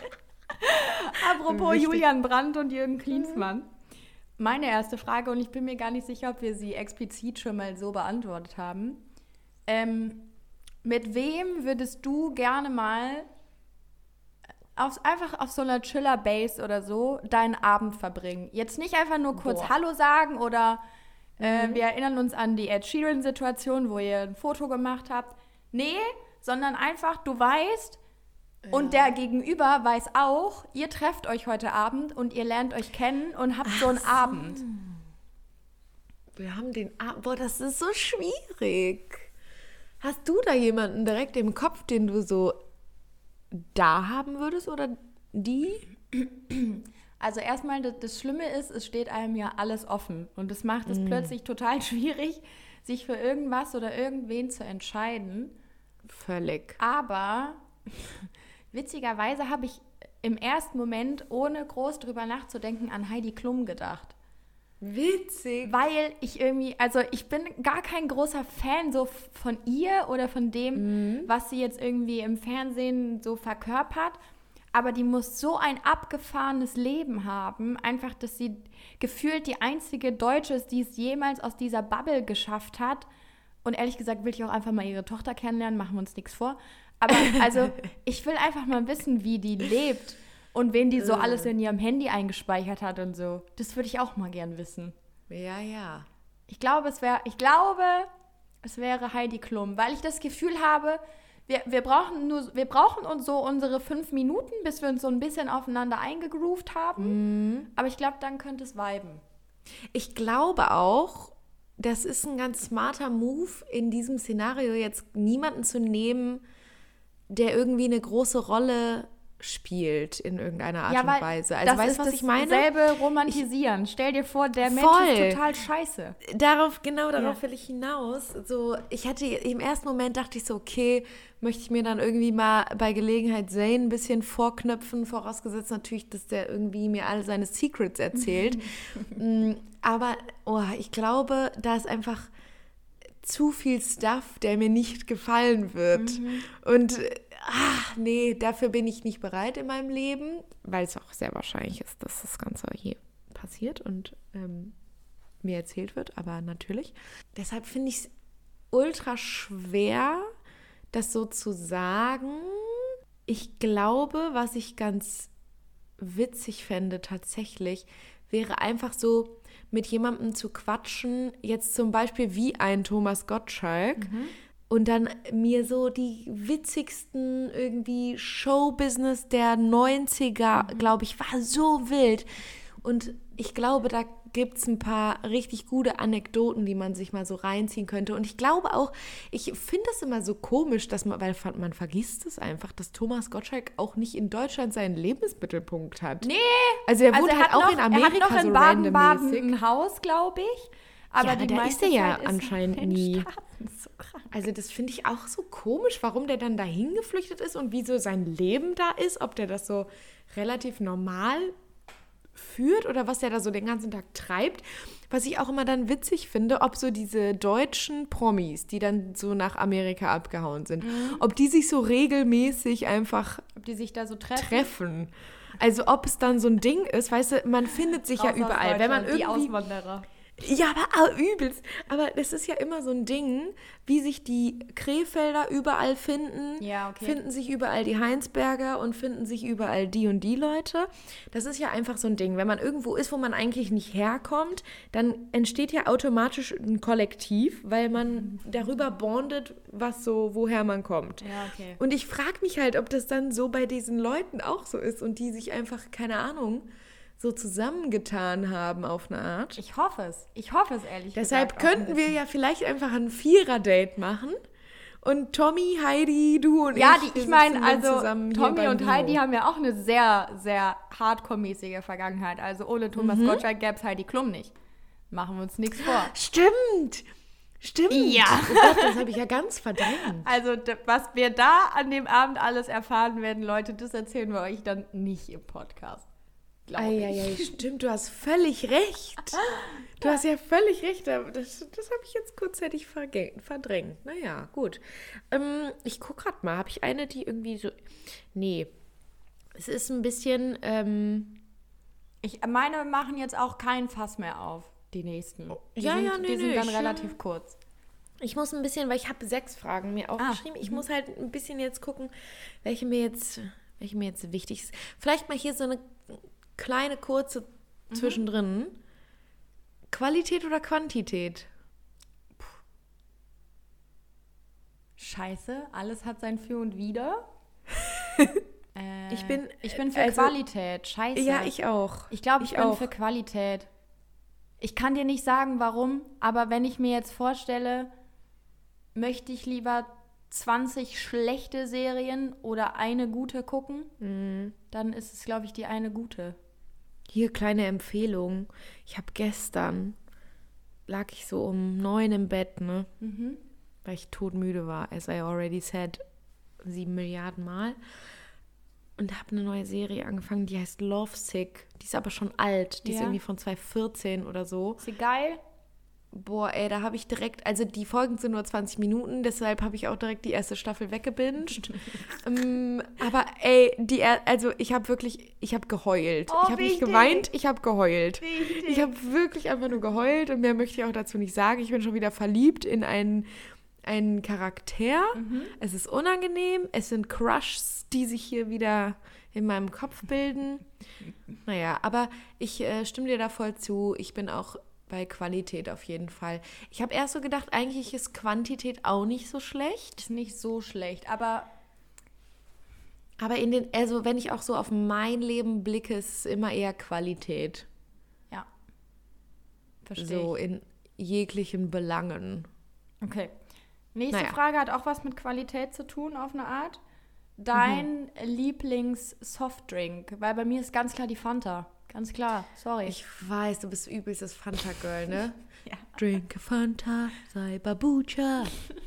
Apropos Wichtig. Julian Brandt und Jürgen Klinsmann. Meine erste Frage, und ich bin mir gar nicht sicher, ob wir sie explizit schon mal so beantwortet haben. Ähm, mit wem würdest du gerne mal auf, einfach auf so einer Chiller-Base oder so deinen Abend verbringen? Jetzt nicht einfach nur kurz Boah. Hallo sagen oder äh, mhm. wir erinnern uns an die Ed Sheeran-Situation, wo ihr ein Foto gemacht habt. Nee, sondern einfach, du weißt, Ja. Und der Gegenüber weiß auch, ihr trefft euch heute Abend und ihr lernt euch kennen und habt Ach so einen so. Abend. Wir haben den Abend. Boah, das ist so schwierig. Hast du da jemanden direkt im Kopf, den du so da haben würdest oder die? Also erstmal, das, das Schlimme ist, es steht einem ja alles offen. Und das macht es mm. plötzlich total schwierig, sich für irgendwas oder irgendwen zu entscheiden. Völlig. Aber witzigerweise habe ich im ersten Moment, ohne groß drüber nachzudenken, an Heidi Klum gedacht. Witzig. Weil ich irgendwie, also ich bin gar kein großer Fan so von ihr oder von dem, mhm. was sie jetzt irgendwie im Fernsehen so verkörpert. Aber die muss so ein abgefahrenes Leben haben. Einfach, dass sie gefühlt die einzige Deutsche ist, die es jemals aus dieser Bubble geschafft hat. Und ehrlich gesagt will ich auch einfach mal ihre Tochter kennenlernen, machen wir uns nichts vor. Aber also, ich will einfach mal wissen, wie die lebt. Und wen die so alles in ihrem Handy eingespeichert hat und so. Das würde ich auch mal gern wissen. Ja, ja. Ich glaube, es wäre, ich glaube, es wäre Heidi Klum, weil ich das Gefühl habe, wir, wir brauchen nur, wir brauchen uns so unsere fünf Minuten, bis wir uns so ein bisschen aufeinander eingegroovt haben. Mhm. Aber ich glaube, dann könnte es viben. Ich glaube auch, das ist ein ganz smarter Move, in diesem Szenario jetzt niemanden zu nehmen, der irgendwie eine große Rolle spielt in irgendeiner Art ja, und Weise. Also weißt du, was ich meine? Dasselbe romantisieren. Ich, Stell dir vor, der Mensch voll. ist total scheiße. Darauf, genau darauf ja. will ich hinaus. So, ich hatte im ersten Moment dachte ich so, okay, möchte ich mir dann irgendwie mal bei Gelegenheit Zayn ein bisschen vorknöpfen, vorausgesetzt natürlich, dass der irgendwie mir alle seine Secrets erzählt. Aber oh, ich glaube, da ist einfach zu viel Stuff, der mir nicht gefallen wird. Mhm. Und ach, nee, dafür bin ich nicht bereit in meinem Leben, weil es auch sehr wahrscheinlich ist, dass das Ganze hier passiert und ähm, mir erzählt wird, aber natürlich. Deshalb finde ich es ultra schwer, das so zu sagen. Ich glaube, was ich ganz witzig fände tatsächlich, wäre einfach so mit jemandem zu quatschen, jetzt zum Beispiel wie ein Thomas Gottschalk, mhm. und dann mir so die witzigsten irgendwie Showbusiness der neunziger, mhm. glaube ich, war so wild. Und ich glaube, da gibt es ein paar richtig gute Anekdoten, die man sich mal so reinziehen könnte. Und ich glaube auch, ich finde das immer so komisch, dass man, weil man vergisst es einfach, dass Thomas Gottschalk auch nicht in Deutschland seinen Lebensmittelpunkt hat. Nee! Also er wohnt also er halt auch noch, in Amerika er hat noch so in Baden-Baden randommäßig. ein Haus, glaube ich. Aber ja, die da ist er ja Zeit anscheinend ist nie. So krank. Also das finde ich auch so komisch, warum der dann dahin geflüchtet ist und wie so sein Leben da ist, ob der das so relativ normal führt oder was der da so den ganzen Tag treibt. Was ich auch immer dann witzig finde, ob so diese deutschen Promis, die dann so nach Amerika abgehauen sind, mhm. ob die sich so regelmäßig einfach ob die sich da so treffen. treffen. Also ob es dann so ein Ding ist, weißt du, man findet sich ja überall. Wenn man irgendwie, die Auswanderer. Ja, aber übelst. Aber das ist ja immer so ein Ding, wie sich die Krefelder überall finden, ja, okay. finden sich überall die Heinsberger und finden sich überall die und die Leute. Das ist ja einfach so ein Ding. Wenn man irgendwo ist, wo man eigentlich nicht herkommt, dann entsteht ja automatisch ein Kollektiv, weil man darüber bondet, was so, woher man kommt. Ja, okay. Und ich frage mich halt, ob das dann so bei diesen Leuten auch so ist und die sich einfach, keine Ahnung, so zusammengetan haben auf eine Art. Ich hoffe es. Ich hoffe es, ehrlich Deshalb gesagt. Deshalb könnten wir ja vielleicht einfach ein Vierer-Date machen und Tommy, Heidi, du und ja, ich. Ja, ich meine, also Tommy und Heidi Dino. haben ja auch eine sehr, sehr Hardcore-mäßige Vergangenheit. Also ohne Thomas mhm. Gottschalk gäbe es Heidi Klum nicht. Machen wir uns nichts vor. Stimmt. Stimmt. Ja. Oh Gott, das habe ich ja ganz verdrängt. Also was wir da an dem Abend alles erfahren werden, Leute, das erzählen wir euch dann nicht im Podcast. Eieiei, stimmt, du hast völlig recht. Du hast ja völlig recht. Das, das habe ich jetzt kurzzeitig verdrängt. Naja, gut. Ähm, ich gucke gerade mal. Habe ich eine, die irgendwie so... Nee. Es ist ein bisschen... Ähm ich meine, machen jetzt auch kein Fass mehr auf, die nächsten. Die ja, sind, ja, nee, Die sind nee, dann ich, relativ kurz. Ich muss ein bisschen, weil ich habe sechs Fragen mir aufgeschrieben. Ah, ich muss halt ein bisschen jetzt gucken, welche mir jetzt, welche mir jetzt wichtig ist. Vielleicht mal hier so eine... kleine, kurze mhm. zwischendrin. Qualität oder Quantität? Puh. Scheiße, alles hat sein Für und Wider. Ich bin, ich bin für also, Qualität. Scheiße. Ja, ich auch. Ich glaube, ich, ich bin auch. für Qualität. Ich kann dir nicht sagen, warum, aber wenn ich mir jetzt vorstelle, möchte ich lieber zwanzig schlechte Serien oder eine gute gucken, mhm. dann ist es, glaube ich, die eine gute. Hier, kleine Empfehlung. Ich habe gestern, lag ich so um neun im Bett, ne? Mhm. Weil ich todmüde war, as I already said, sieben Milliarden Mal. Und habe eine neue Serie angefangen, die heißt Lovesick. Die ist aber schon alt. Die ja. ist irgendwie von zwanzig vierzehn oder so. Ist sie geil? Boah, ey, da habe ich direkt, also die Folgen sind nur zwanzig Minuten, deshalb habe ich auch direkt die erste Staffel weggebinged. um, aber ey, die, also ich habe wirklich, ich habe geheult. Oh, ich habe nicht geweint, ich habe geheult. Wichtig. Ich habe wirklich einfach nur geheult und mehr möchte ich auch dazu nicht sagen. Ich bin schon wieder verliebt in einen, einen Charakter. Mhm. Es ist unangenehm, es sind Crushs, die sich hier wieder in meinem Kopf bilden. Naja, aber ich äh, stimme dir da voll zu. Ich bin auch bei Qualität auf jeden Fall. Ich habe erst so gedacht, eigentlich ist Quantität auch nicht so schlecht. Ist nicht so schlecht, aber aber in den, also wenn ich auch so auf mein Leben blicke, ist es immer eher Qualität. Ja. Verstehe So ich. In jeglichen Belangen. Okay. Nächste naja. Frage hat auch was mit Qualität zu tun, auf eine Art. Dein mhm. Lieblings-Softdrink, weil bei mir ist ganz klar die Fanta. Ganz klar, sorry. Ich weiß, du bist übelstes Fanta-Girl, ne? Ja. Drink a Fanta, sei Babucha.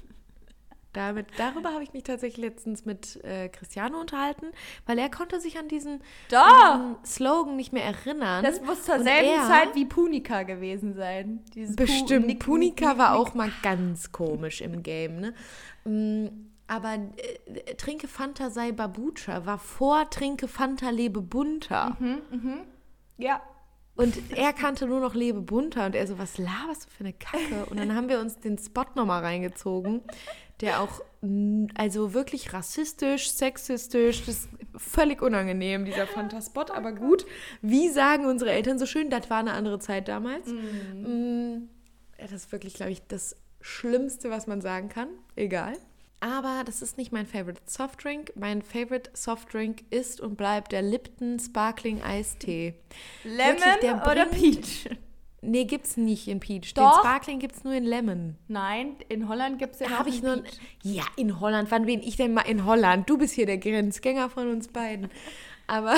Damit, darüber habe ich mich tatsächlich letztens mit äh, Cristiano unterhalten, weil er konnte sich an diesen, diesen Slogan nicht mehr erinnern. Das muss zur Und selben er, Zeit wie Punika gewesen sein. Dieses bestimmt, Pu- Punika Nick, war Nick, auch Nick. mal ganz komisch im Game, ne? Mm, aber äh, Trinke Fanta, sei Babucha war vor Trinke Fanta, lebe bunter. Mhm, mhm. Ja. Und er kannte nur noch Lebe bunter und er so, was laberst du für eine Kacke? Und dann haben wir uns den Spot nochmal reingezogen, der auch, also wirklich rassistisch, sexistisch, das ist völlig unangenehm, dieser Fanta-Spot, aber gut. Wie sagen unsere Eltern so schön, das war eine andere Zeit damals. Mm. Das ist wirklich, glaube ich, das Schlimmste, was man sagen kann. Egal. Aber das ist nicht mein Favorite Softdrink. Mein Favorite Softdrink ist und bleibt der Lipton Sparkling Eistee. Lemon Wirklich, der oder Peach? Nee, gibt's nicht in Peach. Doch. Den Sparkling gibt's nur in Lemon. Nein, in Holland gibt's ja auch in Peach. Ja, in Holland. Wann bin ich denn mal in Holland? Du bist hier der Grenzgänger von uns beiden. Aber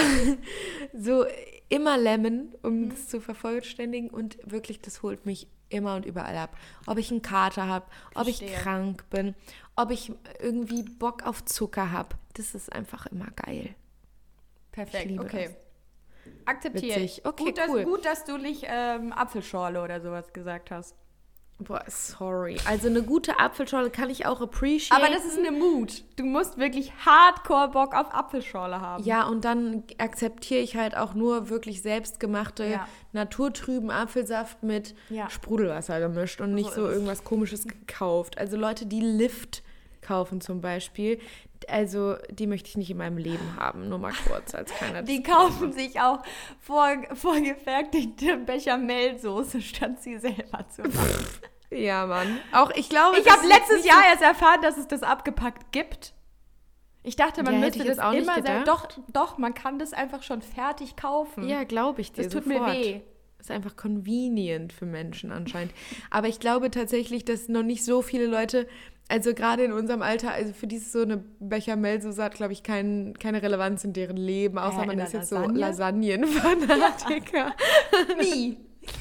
so immer Lemon, um das zu vervollständigen. Und wirklich, das holt mich immer und überall ab. Ob ich einen Kater habe, ob ich krank bin, ob ich irgendwie Bock auf Zucker habe. Das ist einfach immer geil. Perfekt, okay. Das. Akzeptiere ich. Okay, gut, cool. Dass, gut, dass du nicht ähm, Apfelschorle oder sowas gesagt hast. Boah, sorry. Also eine gute Apfelschorle kann ich auch appreciaten. Aber das ist eine Mut. Du musst wirklich hardcore Bock auf Apfelschorle haben. Ja, und dann akzeptiere ich halt auch nur wirklich selbstgemachte, ja. naturtrüben Apfelsaft mit ja. Sprudelwasser gemischt und nicht so, so irgendwas Komisches gekauft. Also Leute, die Lift kaufen zum Beispiel, also die möchte ich nicht in meinem Leben haben. Nur mal kurz als kleiner Die kaufen sich auch vor, vorgefertigte Bechamelsoße, statt sie selber zu machen. Ja, Mann. Auch ich glaube, ich habe letztes Jahr so erst erfahren, dass es das abgepackt gibt. Ich dachte, man ja, müsste das auch immer nicht selber. Doch, doch, man kann das einfach schon fertig kaufen. Ja, glaube ich dir. Das tut sofort. mir weh. Ist einfach convenient für Menschen anscheinend. Aber ich glaube tatsächlich, dass noch nicht so viele Leute, also gerade in unserem Alter, also für die ist so eine Bechamelsoße hat, glaube ich, kein, keine Relevanz in deren Leben, außer äh, man ist jetzt Lasagne? so Lasagnen-Fanatiker. Wie?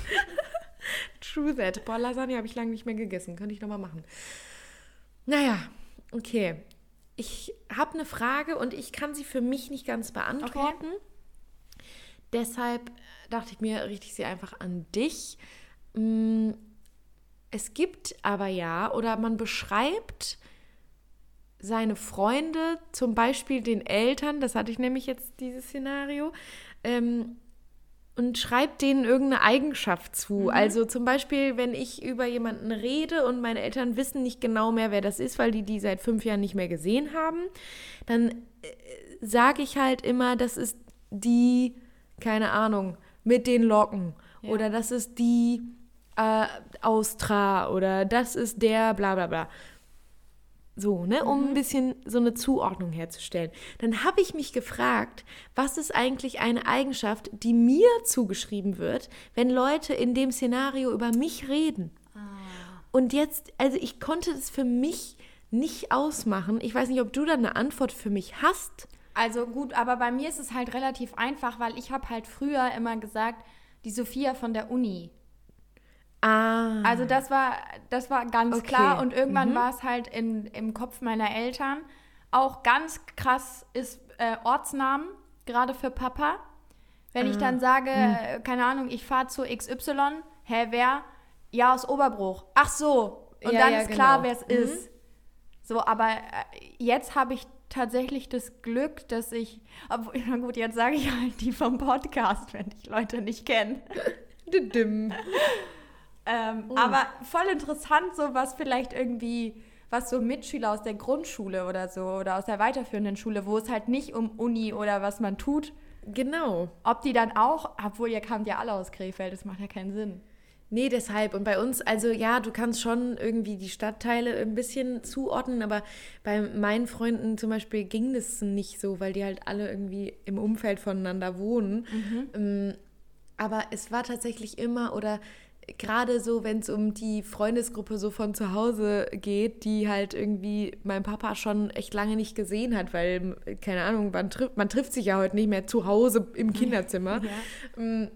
True that. Boah, Lasagne habe ich lange nicht mehr gegessen. Könnte ich nochmal machen. Naja, okay. Ich habe eine Frage und ich kann sie für mich nicht ganz beantworten. Okay. Deshalb dachte ich mir, richte ich sie einfach an dich. Es gibt aber ja, oder man beschreibt seine Freunde, zum Beispiel den Eltern, das hatte ich nämlich jetzt, dieses Szenario, ähm, und schreibt denen irgendeine Eigenschaft zu. Mhm. Also zum Beispiel, wenn ich über jemanden rede und meine Eltern wissen nicht genau mehr, wer das ist, weil die die seit fünf Jahren nicht mehr gesehen haben, dann äh, sage ich halt immer, das ist die, keine Ahnung, mit den Locken. Ja. Oder das ist die äh, Austra oder das ist der bla bla bla. So, ne, um Mhm. ein bisschen so eine Zuordnung herzustellen. Dann habe ich mich gefragt, was ist eigentlich eine Eigenschaft, die mir zugeschrieben wird, wenn Leute in dem Szenario über mich reden. Und jetzt, also ich konnte das für mich nicht ausmachen. Ich weiß nicht, ob du da eine Antwort für mich hast. Also gut, aber bei mir ist es halt relativ einfach, weil ich habe halt früher immer gesagt, die Sophia von der Uni. Ah. Also das war, das war ganz Okay. klar und irgendwann Mhm. war es halt in, im Kopf meiner Eltern. Auch ganz krass ist äh, Ortsnamen, gerade für Papa. Wenn ich dann sage, äh, keine Ahnung, ich fahre zu X Y, hä, wer? Ja, aus Oberbruch. Ach so. Und Ja, dann ja, ist klar, genau. wer es Mhm. ist. So, aber äh, jetzt habe ich tatsächlich das Glück, dass ich, obwohl, na gut, jetzt sage ich halt die vom Podcast, wenn ich Leute nicht kenne. Düdüm. Ähm, Aber voll interessant, so was vielleicht irgendwie, was so Mitschüler aus der Grundschule oder so oder aus der weiterführenden Schule, wo es halt nicht um Uni oder was man tut, Genau. ob die dann auch, obwohl ihr kamt ja alle aus Krefeld, das macht ja keinen Sinn. Nee, deshalb. Und bei uns, also ja, du kannst schon irgendwie die Stadtteile ein bisschen zuordnen, aber bei meinen Freunden zum Beispiel ging das nicht so, weil die halt alle irgendwie im Umfeld voneinander wohnen. Ähm, aber es war tatsächlich immer, oder gerade so, wenn es um die Freundesgruppe so von zu Hause geht, die halt irgendwie mein Papa schon echt lange nicht gesehen hat, weil, keine Ahnung, man trifft, man trifft sich ja heute nicht mehr zu Hause im Kinderzimmer. Ähm,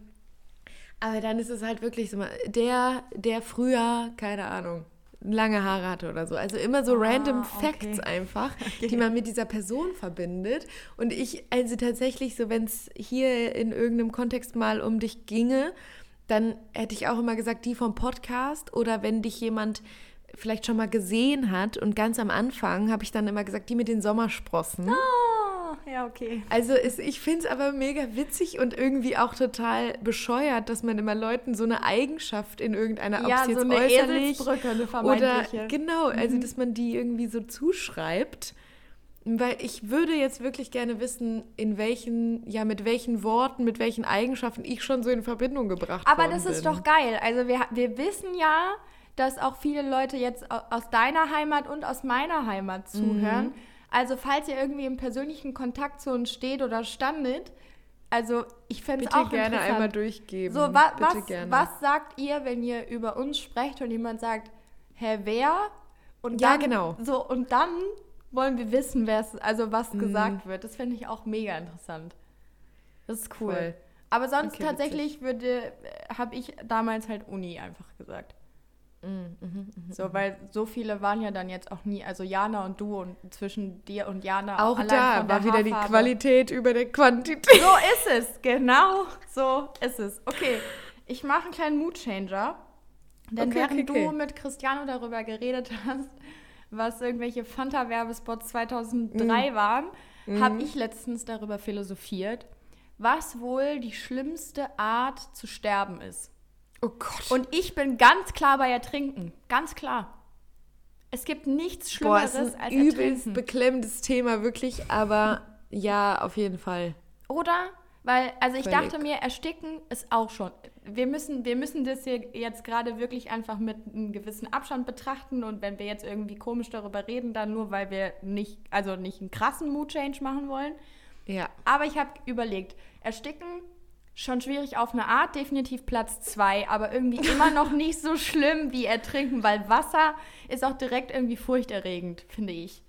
Aber dann ist es halt wirklich so, der, der früher, keine Ahnung, lange Haare hatte oder so. Also immer so random Facts okay. einfach, die man mit dieser Person verbindet. Und ich, also tatsächlich so, wenn es hier in irgendeinem Kontext mal um dich ginge, dann hätte ich auch immer gesagt, die vom Podcast. Oder wenn dich jemand vielleicht schon mal gesehen hat und ganz am Anfang habe ich dann immer gesagt, die mit den Sommersprossen. Oh, ja, okay. Also es, ich finde es aber mega witzig und irgendwie auch total bescheuert, dass man immer Leuten so eine Eigenschaft in irgendeiner, ob Ja, es jetzt so eine äußerlich Eselsbrücke, eine oder vermeintliche. genau, also dass man die irgendwie so zuschreibt. Weil ich würde jetzt wirklich gerne wissen, in welchen, ja, mit welchen Worten, mit welchen Eigenschaften ich schon so in Verbindung gebracht Aber worden das ist bin. doch geil. Also wir, wir wissen ja, dass auch viele Leute jetzt au- aus deiner Heimat und aus meiner Heimat zuhören. Also falls ihr irgendwie im persönlichen Kontakt zu uns steht oder standet, also ich fände es Bitte auch gerne interessant. einmal durchgeben. So, wa Bitte was, gerne. was sagt ihr, wenn ihr über uns sprecht und jemand sagt, Herr wer? Und Ja, dann, genau. So, und dann wollen wir wissen, wer es, also was Mhm. gesagt wird. Das finde ich auch mega interessant. Das ist cool. Voll. Aber sonst Okay, tatsächlich würde, habe ich damals halt Uni einfach gesagt. Mhm, So, weil so viele waren ja dann jetzt auch nie, also Jana und du und zwischen dir und Jana Auch allein da von war der wieder die Haarfarbe. Qualität über der Quantität. So ist es, genau so ist es. Okay, ich mache einen kleinen Mood-Changer, denn Okay, während okay, du okay. mit Cristiano darüber geredet hast, was irgendwelche Fanta-Werbespots zweitausenddrei waren, habe ich letztens darüber philosophiert, was wohl die schlimmste Art zu sterben ist. Oh Gott. Und ich bin ganz klar bei Ertrinken. Ganz klar. Es gibt nichts Boah, Schlimmeres ist ein als übelst Ertrinken. beklemmendes Thema, wirklich, aber ja, auf jeden Fall. Oder? Weil, also ich Völlig. dachte mir, Ersticken ist auch schon. Wir müssen, wir müssen das hier jetzt gerade wirklich einfach mit einem gewissen Abstand betrachten und wenn wir jetzt irgendwie komisch darüber reden, dann nur, weil wir nicht, also nicht einen krassen Mood-Change machen wollen. Ja. Aber ich habe überlegt, Ersticken schon schwierig auf eine Art, definitiv Platz zwei, aber irgendwie immer noch nicht so schlimm wie Ertrinken, weil Wasser ist auch direkt irgendwie furchterregend, finde ich.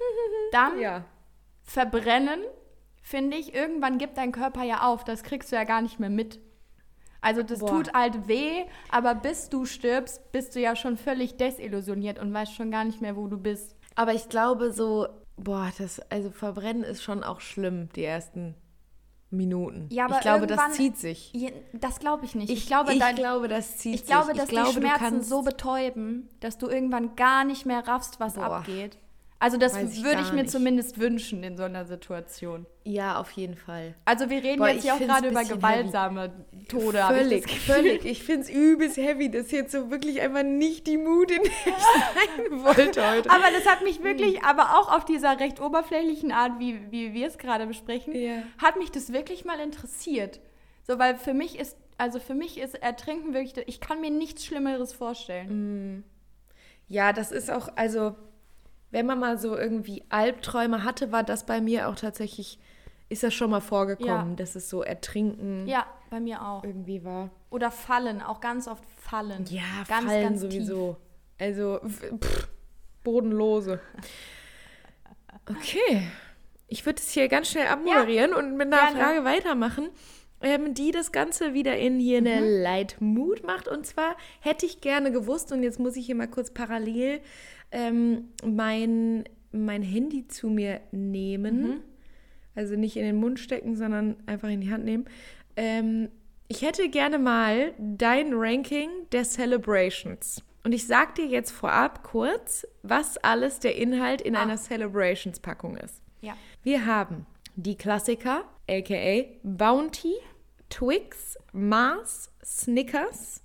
Dann Ja. Verbrennen, finde ich, irgendwann gibt dein Körper ja auf, das kriegst du ja gar nicht mehr mit. Also das Boah. tut halt weh, aber bis du stirbst, bist du ja schon völlig desillusioniert und weißt schon gar nicht mehr, wo du bist. Aber ich glaube so, boah, das, also Verbrennen ist schon auch schlimm, die ersten Minuten. Ja, aber ich glaube, das irgendwann- zieht sich. Je- Das glaube ich nicht. Ich, Ich, glaube, ich dein, glaube, das zieht ich glaube, sich. dass ich glaube, die du Schmerzen kannst, so betäuben, dass du irgendwann gar nicht mehr raffst, was Boah. abgeht. Also das Weiß ich würde gar ich mir nicht. zumindest wünschen in so einer Situation. Ja, auf jeden Fall. Also wir reden Boah, jetzt ich hier auch find's gerade über bisschen gewaltsame Tode. hab ich Völlig, das Gefühl. völlig. Ich finde es übelst heavy, dass jetzt so wirklich einfach nicht die Mut in der ich sein wollte heute. Aber das hat mich wirklich, aber auch auf dieser recht oberflächlichen Art, wie, wie wir es gerade besprechen, Ja. hat mich das wirklich mal interessiert. So, weil für mich ist, also für mich ist Ertrinken wirklich, ich kann mir nichts Schlimmeres vorstellen. Ja, das ist auch, also wenn man mal so irgendwie Albträume hatte, war das bei mir auch tatsächlich, ist das schon mal vorgekommen, Ja. dass es so Ertrinken Ja, bei mir auch. irgendwie war. Oder Fallen, auch ganz oft Fallen. Ja, ganz, Fallen ganz sowieso. Also, pff, bodenlose. Okay. Ich würde es hier ganz schnell abmoderieren ja, und mit einer gerne. Frage weitermachen, ähm, die das Ganze wieder in hier eine mhm. Light Mood macht. Und zwar hätte ich gerne gewusst, und jetzt muss ich hier mal kurz parallel ähm, mein, mein Handy zu mir nehmen. Mhm. Also nicht in den Mund stecken, sondern einfach in die Hand nehmen. Ähm, ich hätte gerne mal dein Ranking der Celebrations. Und ich sag dir jetzt vorab kurz, was alles der Inhalt in ah. einer Celebrations-Packung ist. Ja. Wir haben die Klassiker, aka Bounty, Twix, Mars, Snickers,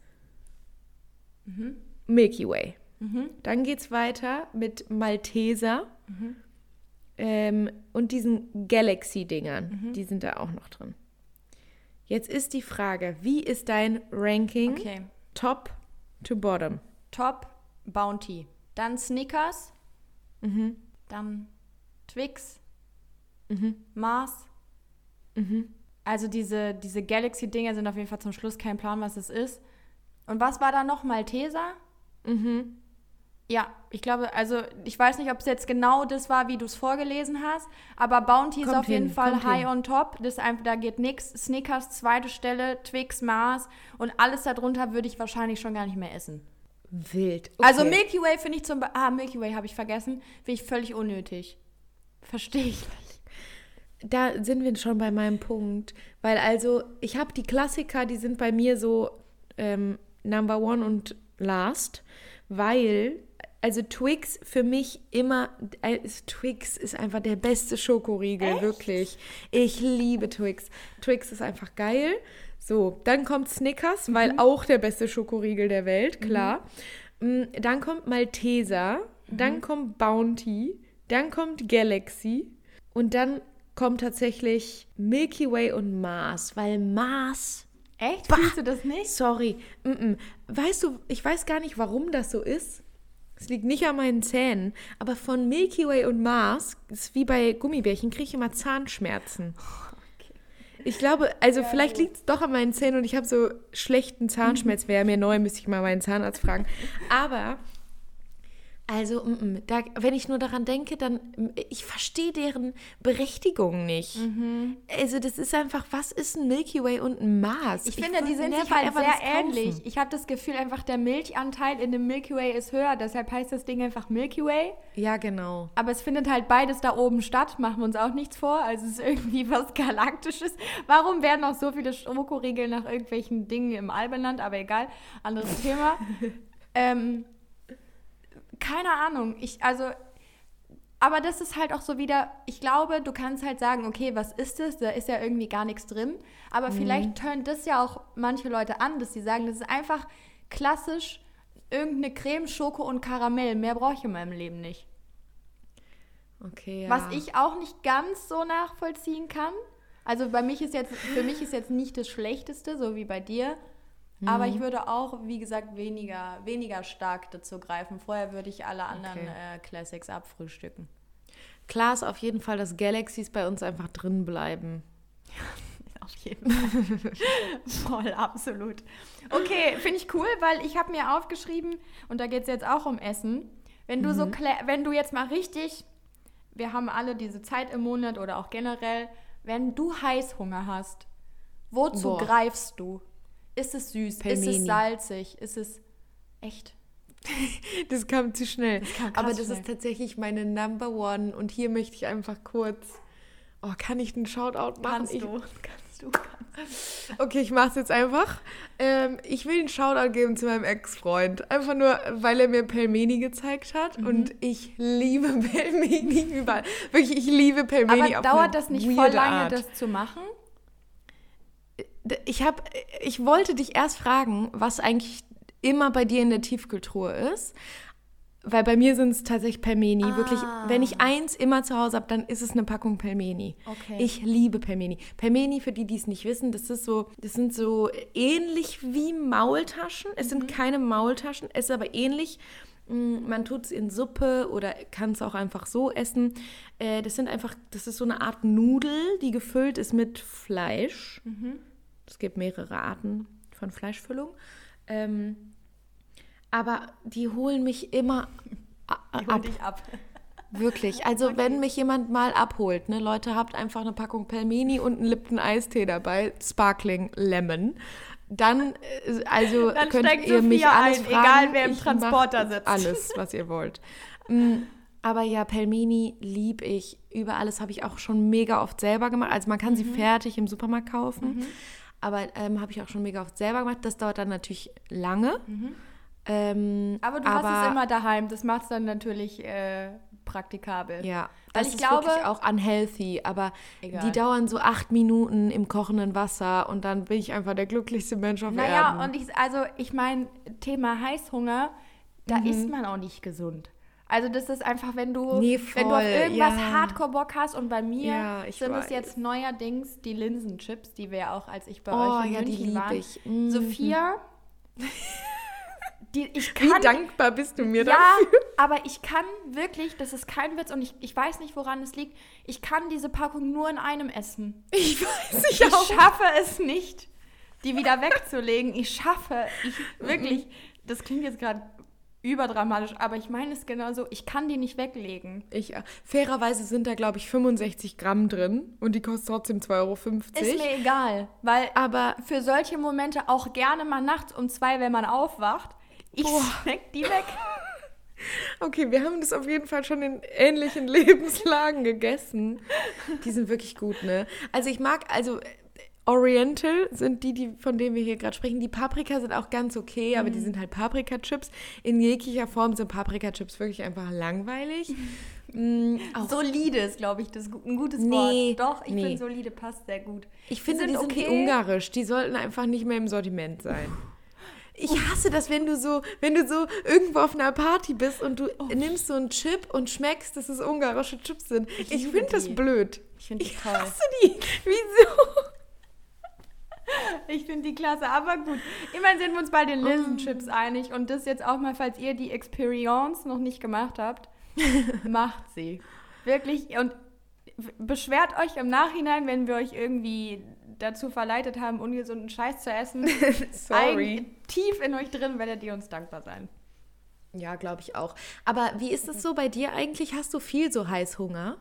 mhm. Milky Way. Mhm. Dann geht's weiter mit Malteser mhm. ähm, und diesen Galaxy-Dingern. Mhm. Die sind da auch noch drin. Jetzt ist die Frage, wie ist dein Ranking okay. top to bottom? Top, Bounty. Dann Snickers. Mhm. Dann Twix. Mhm. Mars. Mhm. Also diese, diese Galaxy-Dinger sind auf jeden Fall zum Schluss kein Plan, was es ist. Und was war da noch? Malteser? Mhm. Ja, ich glaube, also ich weiß nicht, ob es jetzt genau das war, wie du es vorgelesen hast, aber Bounty kommt ist auf jeden hin, Fall high hin. on top. Das einfach, da geht nichts. Snickers, zweite Stelle, Twix, Mars und alles darunter würde ich wahrscheinlich schon gar nicht mehr essen. Wild. Okay. Also Milky Way finde ich zum Beispiel, ah, Milky Way habe ich vergessen, finde ich völlig unnötig. Verstehe ich. Da sind wir schon bei meinem Punkt, weil also ich habe die Klassiker, die sind bei mir so ähm, Number One und Last, weil also Twix für mich immer, äh, Twix ist einfach der beste Schokoriegel, Echt? Wirklich. Ich liebe Twix. Twix ist einfach geil. So, dann kommt Snickers, mhm. weil auch der beste Schokoriegel der Welt, klar. Mhm. Dann kommt Malteser, mhm. dann kommt Bounty, dann kommt Galaxy und dann kommt tatsächlich Milky Way und Mars, weil Mars... Echt? Fühlst du das nicht? Sorry. Mm-mm. Weißt du, ich weiß gar nicht, warum das so ist. Es liegt nicht an meinen Zähnen, aber von Milky Way und Mars, ist wie bei Gummibärchen, kriege ich immer Zahnschmerzen. Okay. Ich glaube, also ja, vielleicht liegt es doch an meinen Zähnen und ich habe so schlechten Zahnschmerz. Wäre mir neu, müsste ich mal meinen Zahnarzt fragen. Aber... Also, da, wenn ich nur daran denke, dann, ich verstehe deren Berechtigung nicht. Mhm. Also, das ist einfach, was ist ein Milky Way und ein Mars? Ich, ich finde, die sind sich halt sehr ähnlich. Ich habe das Gefühl, einfach der Milchanteil in dem Milky Way ist höher, deshalb heißt das Ding einfach Milky Way. Ja, genau. Aber es findet halt beides da oben statt, machen wir uns auch nichts vor. Also, es ist irgendwie was Galaktisches. Warum werden auch so viele Schokoriegel nach irgendwelchen Dingen im All benannt? Aber egal, anderes Thema. ähm... Keine Ahnung, ich, also, aber das ist halt auch so wieder, ich glaube, du kannst halt sagen, okay, was ist das? Da ist ja irgendwie gar nichts drin, aber mhm. vielleicht turnt das ja auch manche Leute an, dass sie sagen, das ist einfach klassisch irgendeine Creme, Schoko und Karamell, mehr brauche ich in meinem Leben nicht. Okay, ja. Was ich auch nicht ganz so nachvollziehen kann, also bei mich ist jetzt, für mich ist jetzt nicht das Schlechteste, so wie bei dir, aber ich würde auch, wie gesagt, weniger, weniger stark dazu greifen. Vorher würde ich alle anderen okay. äh, Classics abfrühstücken. Klar ist auf jeden Fall, dass Galaxies bei uns einfach drin bleiben. Ja, auf jeden Fall. Voll, absolut. Okay, finde ich cool, weil ich habe mir aufgeschrieben, und da geht es jetzt auch um Essen, wenn du mhm. so, wenn du jetzt mal richtig, wir haben alle diese Zeit im Monat oder auch generell, wenn du Heißhunger hast, wozu Boah. greifst du? Ist es süß? Pelmeni. Ist es salzig? Ist es echt? Das kam zu schnell. Das kam Aber das schnell. ist tatsächlich meine Number One. Und hier möchte ich einfach kurz... Oh, kann ich einen Shoutout machen? Kannst ich, du. Kannst du. Kannst. Okay, ich mach's jetzt einfach. Ähm, ich will einen Shoutout geben zu meinem Ex-Freund. Einfach nur, weil er mir Pelmeni gezeigt hat. Mhm. Und ich liebe Pelmeni überall. Wirklich, ich liebe Pelmeni. Aber dauert das nicht voll lange, Art. das zu machen? Ich habe, ich wollte dich erst fragen, was eigentlich immer bei dir in der Tiefkühltruhe ist, weil bei mir sind es tatsächlich Pelmeni. Ah. Wirklich, wenn ich eins immer zu Hause habe, dann ist es eine Packung Pelmeni. Okay. Ich liebe Pelmeni. Pelmeni, für die, die es nicht wissen, das ist so, das sind so ähnlich wie Maultaschen. Es mhm. sind keine Maultaschen, es ist aber ähnlich Man tut es in Suppe oder kann es auch einfach so essen. Äh, das sind einfach, das ist so eine Art Nudel, die gefüllt ist mit Fleisch. Mhm. Es gibt mehrere Arten von Fleischfüllung. Ähm, aber die holen mich immer a- Die holen ab. dich ab. Wirklich. Also okay. Wenn mich jemand mal abholt, ne, Leute, habt einfach eine Packung Pelmeni und einen Lipton-Eistee dabei, Sparkling Lemon. Dann, also Dann könnt ihr Sophia mich alles ein, fragen. egal wer im Ich Transporter mach sitzt. Alles, was ihr wollt. Aber ja, Pelmeni liebe ich über alles, habe ich auch schon mega oft selber gemacht. Also man kann mhm. sie fertig im Supermarkt kaufen, mhm. aber ähm, habe ich auch schon mega oft selber gemacht. Das dauert dann natürlich lange. Mhm. Ähm, aber du aber, hast es immer daheim, das macht es dann natürlich äh, praktikabel. Ja, weil das ich ist glaube, wirklich auch unhealthy, aber egal. Die dauern so acht Minuten im kochenden Wasser und dann bin ich einfach der glücklichste Mensch auf naja, Erden. Naja, und ich, also ich meine, Thema Heißhunger, da mhm. isst man auch nicht gesund. Also das ist einfach, wenn du, nee, voll, wenn du auf irgendwas ja. Hardcore-Bock hast und bei mir ja, sind weiß. es jetzt neuerdings die Linsenchips, die wir ja auch, als ich bei oh, euch in ja, München die waren. Ich. Mhm. Sophia, die, ich kann, wie dankbar bist du mir ja, dafür? Aber ich kann wirklich, das ist kein Witz und ich, ich weiß nicht, woran es liegt, ich kann diese Packung nur in einem essen. Ich weiß, ich, ich auch. Ich schaffe es nicht, die wieder wegzulegen. Ich schaffe, ich wirklich, das klingt jetzt gerade überdramatisch, aber ich meine es genauso, ich kann die nicht weglegen. Ich, fairerweise sind da, glaube ich, fünfundsechzig Gramm drin und die kostet trotzdem zwei Euro fünfzig. Ist mir egal, weil aber für solche Momente auch gerne mal nachts um zwei, wenn man aufwacht, ich snack die weg. Okay, wir haben das auf jeden Fall schon in ähnlichen Lebenslagen gegessen. Die sind wirklich gut, ne? Also ich mag, also Oriental sind die, die von denen wir hier gerade sprechen. Die Paprika sind auch ganz okay, aber mm. die sind halt Paprika-Chips. In jeglicher Form sind Paprika-Chips wirklich einfach langweilig. Mm, solide ist, glaube ich, das ein gutes nee, Wort. Doch, ich nee. finde solide passt sehr gut. Ich finde, die sind, die okay. sind wie ungarisch. Die sollten einfach nicht mehr im Sortiment sein. Ich hasse das, wenn du so, wenn du so irgendwo auf einer Party bist und du oh. nimmst so einen Chip und schmeckst, dass es ungarische Chips sind. Ich, ich finde das blöd. Ich finde die ich toll. Ich hasse die. Wieso? Ich finde die klasse, aber gut. Immerhin sind wir uns bei den Linsenchips einig und das jetzt auch mal, falls ihr die Experience noch nicht gemacht habt, macht sie. Wirklich. Und beschwert euch im Nachhinein, wenn wir euch irgendwie dazu verleitet haben, ungesunden Scheiß zu essen. Sorry. Eig- tief in euch drin werdet ihr uns dankbar sein. Ja, glaube ich auch. Aber wie ist es so bei dir eigentlich? Hast du viel so Heißhunger?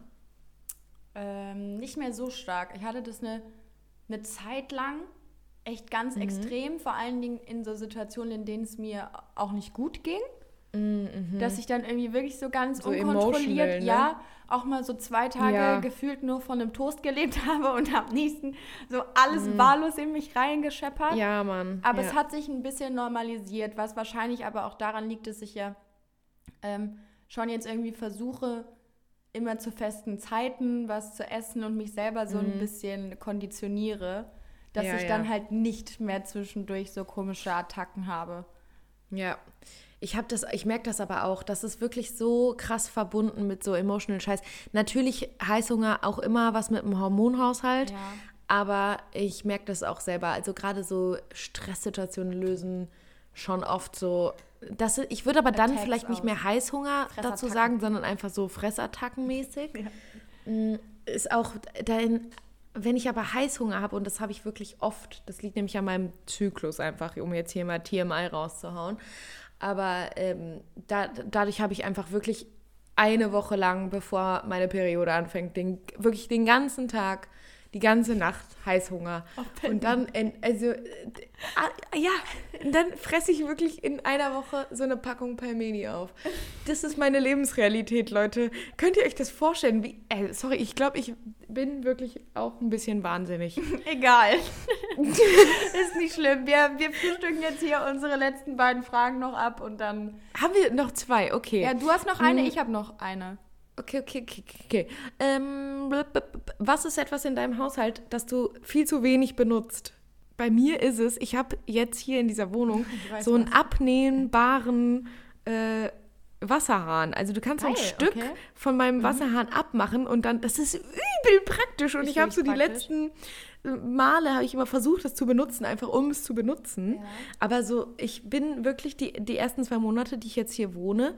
Ähm, nicht mehr so stark. Ich hatte das eine, eine Zeit lang echt ganz mhm. extrem, vor allen Dingen in so Situationen, in denen es mir auch nicht gut ging. Mhm. Dass ich dann irgendwie wirklich so ganz so unkontrolliert, ne? ja, auch mal so zwei Tage ja. gefühlt nur von einem Toast gelebt habe und am nächsten so alles mhm. wahllos in mich reingescheppert. Ja, Mann. Aber ja. es hat sich ein bisschen normalisiert, was wahrscheinlich aber auch daran liegt, dass ich ja ähm, schon jetzt irgendwie versuche, immer zu festen Zeiten was zu essen und mich selber so mhm. ein bisschen konditioniere, dass ja, ich ja. dann halt nicht mehr zwischendurch so komische Attacken habe. Ja, ich habe das, ich merke das aber auch, das ist wirklich so krass verbunden mit so emotional Scheiß. Natürlich Heißhunger auch immer was mit dem Hormonhaushalt, ja. aber ich merke das auch selber. Also gerade so Stresssituationen lösen schon oft so, das, ich würde aber dann Attacks vielleicht nicht aus. mehr Heißhunger dazu sagen, sondern einfach so Fressattackenmäßig. Ja. Ist auch dein... Wenn ich aber Heißhunger habe, und das habe ich wirklich oft, das liegt nämlich an meinem Zyklus einfach, um jetzt hier mal T M I rauszuhauen, aber ähm, da, dadurch habe ich einfach wirklich eine Woche lang, bevor meine Periode anfängt, den, wirklich den ganzen Tag, die ganze Nacht Heißhunger. Oh, und dann, also, äh, ja, dann fresse ich wirklich in einer Woche so eine Packung Pelmeni auf. Das ist meine Lebensrealität, Leute. Könnt ihr euch das vorstellen? Wie, äh, sorry, ich glaube, ich bin wirklich auch ein bisschen wahnsinnig. Egal. Ist nicht schlimm. Wir, wir frühstücken jetzt hier unsere letzten beiden Fragen noch ab und dann... Haben wir noch zwei? Okay. Ja, du hast noch eine, hm. ich habe noch eine. Okay, okay, okay, okay. Ähm, was ist etwas in deinem Haushalt, das du viel zu wenig benutzt? Bei mir ist es, ich habe jetzt hier in dieser Wohnung so einen was. abnehmbaren äh, Wasserhahn. Also du kannst so ein Geil, Stück okay. von meinem Wasserhahn mhm. abmachen und dann, das ist übel praktisch. Und ist ich habe so die praktisch. letzten Male, habe ich immer versucht, das zu benutzen, einfach um es zu benutzen. Ja. Aber so, ich bin wirklich die, die ersten zwei Monate, die ich jetzt hier wohne,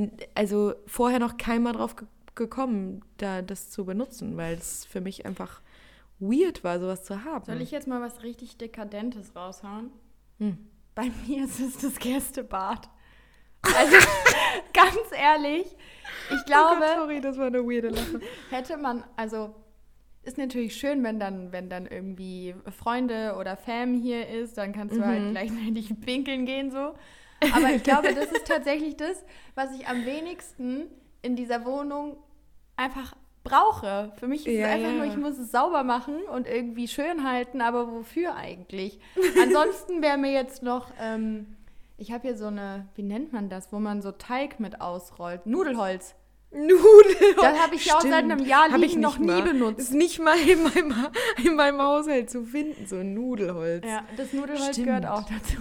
also vorher noch keiner drauf ge- gekommen, da das zu benutzen, weil es für mich einfach weird war, sowas zu haben. Soll ich jetzt mal was richtig Dekadentes raushauen? Hm. Bei mir ist es das Gästebad. Also, ganz ehrlich, ich glaube, oh Gott, sorry, das war eine weirde Lache. hätte man, also, ist natürlich schön, wenn dann, wenn dann irgendwie Freunde oder Fam hier ist, dann kannst du mhm. halt gleichzeitig pinkeln gehen, so. Aber ich glaube, das ist tatsächlich das, was ich am wenigsten in dieser Wohnung einfach brauche. Für mich ist ja, es einfach ja. nur, ich muss es sauber machen und irgendwie schön halten, aber wofür eigentlich? Ansonsten wäre mir jetzt noch, ähm, ich habe hier so eine, wie nennt man das, wo man so Teig mit ausrollt. Nudelholz. Nudelholz. Das habe ich ja auch seit einem Jahr Hab liegen ich noch nie mal. benutzt. Ist nicht mal in meinem, in meinem Haushalt zu finden, so ein Nudelholz. Ja, das Nudelholz Stimmt. gehört auch dazu.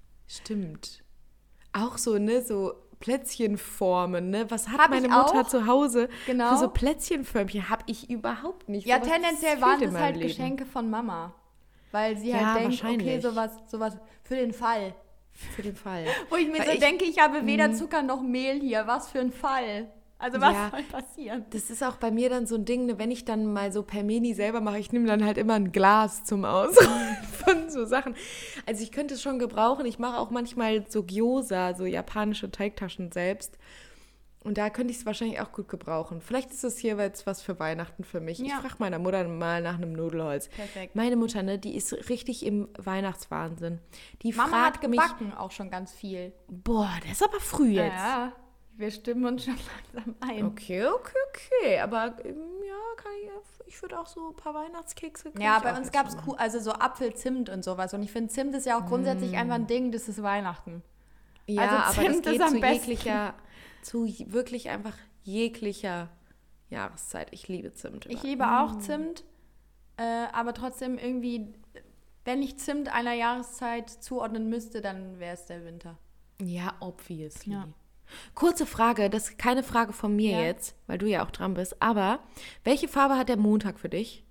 Stimmt. Auch so, ne, so Plätzchenformen, ne? Was hat Hab meine ich Mutter auch. zu Hause Genau. für so Plätzchenförmchen? Hab ich überhaupt nicht. Ja, Sowas tendenziell fehlt waren in das meinem halt Leben. Geschenke von Mama. Weil sie Ja, halt denkt, okay, wahrscheinlich. sowas, sowas für den Fall. Für den Fall. Wo ich mir Weil so ich- denke, ich habe weder Zucker noch Mehl hier. Was für ein Fall. Also was Ja. soll passieren? Das ist auch bei mir dann so ein Ding, ne, wenn ich dann mal so per Mini selber mache, ich nehme dann halt immer ein Glas zum Ausrollen von so Sachen. Also ich könnte es schon gebrauchen. Ich mache auch manchmal so Gyoza, so japanische Teigtaschen selbst. Und da könnte ich es wahrscheinlich auch gut gebrauchen. Vielleicht ist es hier jetzt was für Weihnachten für mich. Ich Ja. frage meiner Mutter mal nach einem Nudelholz. Perfekt. Meine Mutter, ne, die ist richtig im Weihnachtswahnsinn. Die Mama hat fragt mich, gebacken auch schon ganz viel. boah, das ist aber früh jetzt. Ja, wir stimmen uns schon langsam ein. Okay, okay, okay. Aber ähm, ja, kann ich, ich würde auch so ein paar Weihnachtskekse kann Ja, ich bei auch uns jetzt gab es schon machen. also so Apfel-Zimt und sowas. Und ich finde, Zimt ist ja auch grundsätzlich einfach ein Ding, das ist Weihnachten. Ja, also aber Zimt das ist geht am zu besten. jeglicher, zu j- wirklich einfach jeglicher Jahreszeit. Ich liebe Zimt. Ich über- liebe auch Zimt, äh, aber trotzdem irgendwie, wenn ich Zimt einer Jahreszeit zuordnen müsste, dann wäre es der Winter. Ja, obviously. Ja. Kurze Frage, das ist keine Frage von mir Ja. jetzt, weil du ja auch dran bist, aber welche Farbe hat der Montag für dich?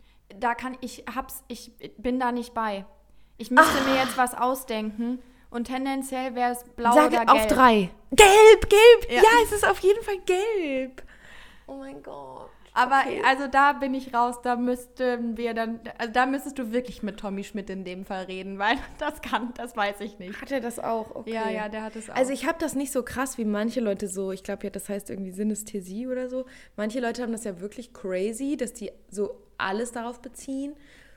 Da kann ich, hab's, ich bin da nicht bei. Ich müsste mir jetzt was ausdenken und tendenziell wäre es blau Sag oder gelb. auf drei. Gelb, gelb. Ja. Ja. es ist auf jeden Fall gelb. Oh mein Gott. Aber Okay. also da bin ich raus, da müssten wir dann, also da müsstest du wirklich mit Tommy Schmidt in dem Fall reden, weil das kann, das weiß ich nicht. Hat er das auch? Okay. Ja, ja, der hat es auch. Also ich habe das nicht so krass wie manche Leute so, ich glaube ja, das heißt irgendwie Synästhesie oder so. Manche Leute haben das ja wirklich crazy, dass die so alles darauf beziehen.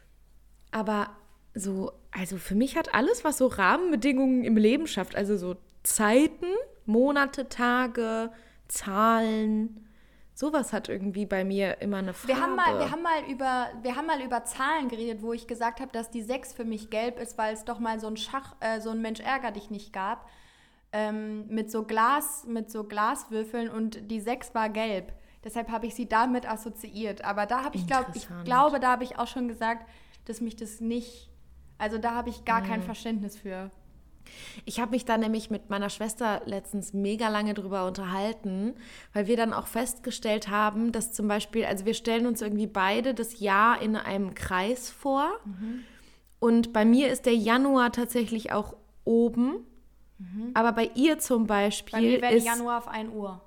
Aber so, also für mich hat alles, was so Rahmenbedingungen im Leben schafft, also so Zeiten, Monate, Tage, Zahlen, sowas hat irgendwie bei mir immer eine Farbe. Wir haben, mal, wir, haben mal über, wir haben mal über Zahlen geredet, wo ich gesagt habe, dass die sechs für mich gelb ist, weil es doch mal so ein Schach, äh, so ein Mensch ärger dich nicht gab, ähm, mit so Glas, mit so Glaswürfeln und die sechs war gelb. Deshalb habe ich sie damit assoziiert. Aber da habe ich, glaub, ich Interessant. glaube, da habe ich auch schon gesagt, dass mich das nicht, also da habe ich gar kein Verständnis für. Ich habe mich da nämlich mit meiner Schwester letztens mega lange drüber unterhalten, weil wir dann auch festgestellt haben, dass zum Beispiel, also wir stellen uns irgendwie beide das Jahr in einem Kreis vor und bei mir ist der Januar tatsächlich auch oben, aber bei ihr zum Beispiel Bei mir wäre ist Januar auf ein Uhr.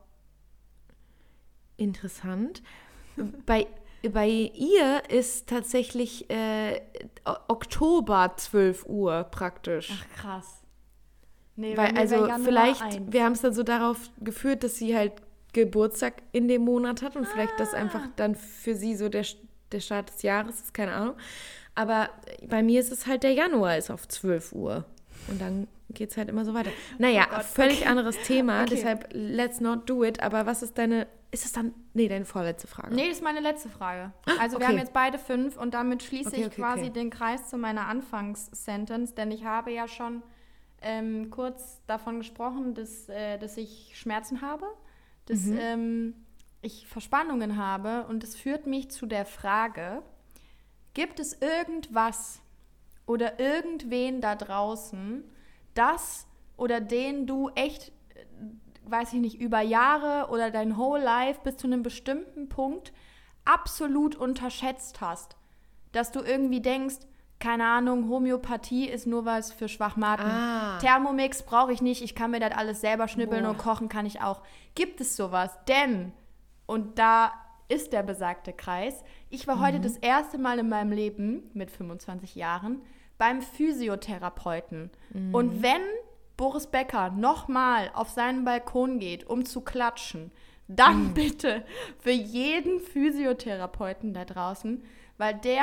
interessant, bei Bei ihr ist tatsächlich äh, Oktober zwölf Uhr praktisch. Ach, krass. Nee, Weil, bei mir also wär Januar vielleicht, eins. wir haben es dann so darauf geführt, dass sie halt Geburtstag in dem Monat hat und vielleicht das Ah. einfach dann für sie so der, der Start des Jahres ist, keine Ahnung. Aber bei mir ist es halt der Januar ist auf zwölf Uhr und dann geht es halt immer so weiter. Naja, Oh Gott, völlig okay. anderes Thema, Okay. deshalb let's not do it. Aber was ist deine, ist es dann, nee, deine vorletzte Frage? Nee, das ist meine letzte Frage. Also okay. wir haben jetzt beide fünf und damit schließe Okay, ich okay, quasi okay. den Kreis zu meiner Anfangssentence, denn ich habe ja schon ähm, kurz davon gesprochen, dass, äh, dass ich Schmerzen habe, dass Mhm. ähm, ich Verspannungen habe und es führt mich zu der Frage, gibt es irgendwas oder irgendwen da draußen, das oder den du echt weiß ich nicht, über Jahre oder dein whole life bis zu einem bestimmten Punkt absolut unterschätzt hast. Dass du irgendwie denkst, keine Ahnung, Homöopathie ist nur was für Schwachmaten. Ah. Thermomix brauche ich nicht, ich kann mir das alles selber schnippeln Boah. und kochen kann ich auch. Gibt es sowas? Denn, und da ist der besagte Kreis, ich war mhm. heute das erste Mal in meinem Leben, mit fünfundzwanzig Jahren, beim Physiotherapeuten. Mhm. Und wenn Boris Becker nochmal auf seinen Balkon geht, um zu klatschen, dann mhm. bitte für jeden Physiotherapeuten da draußen, weil der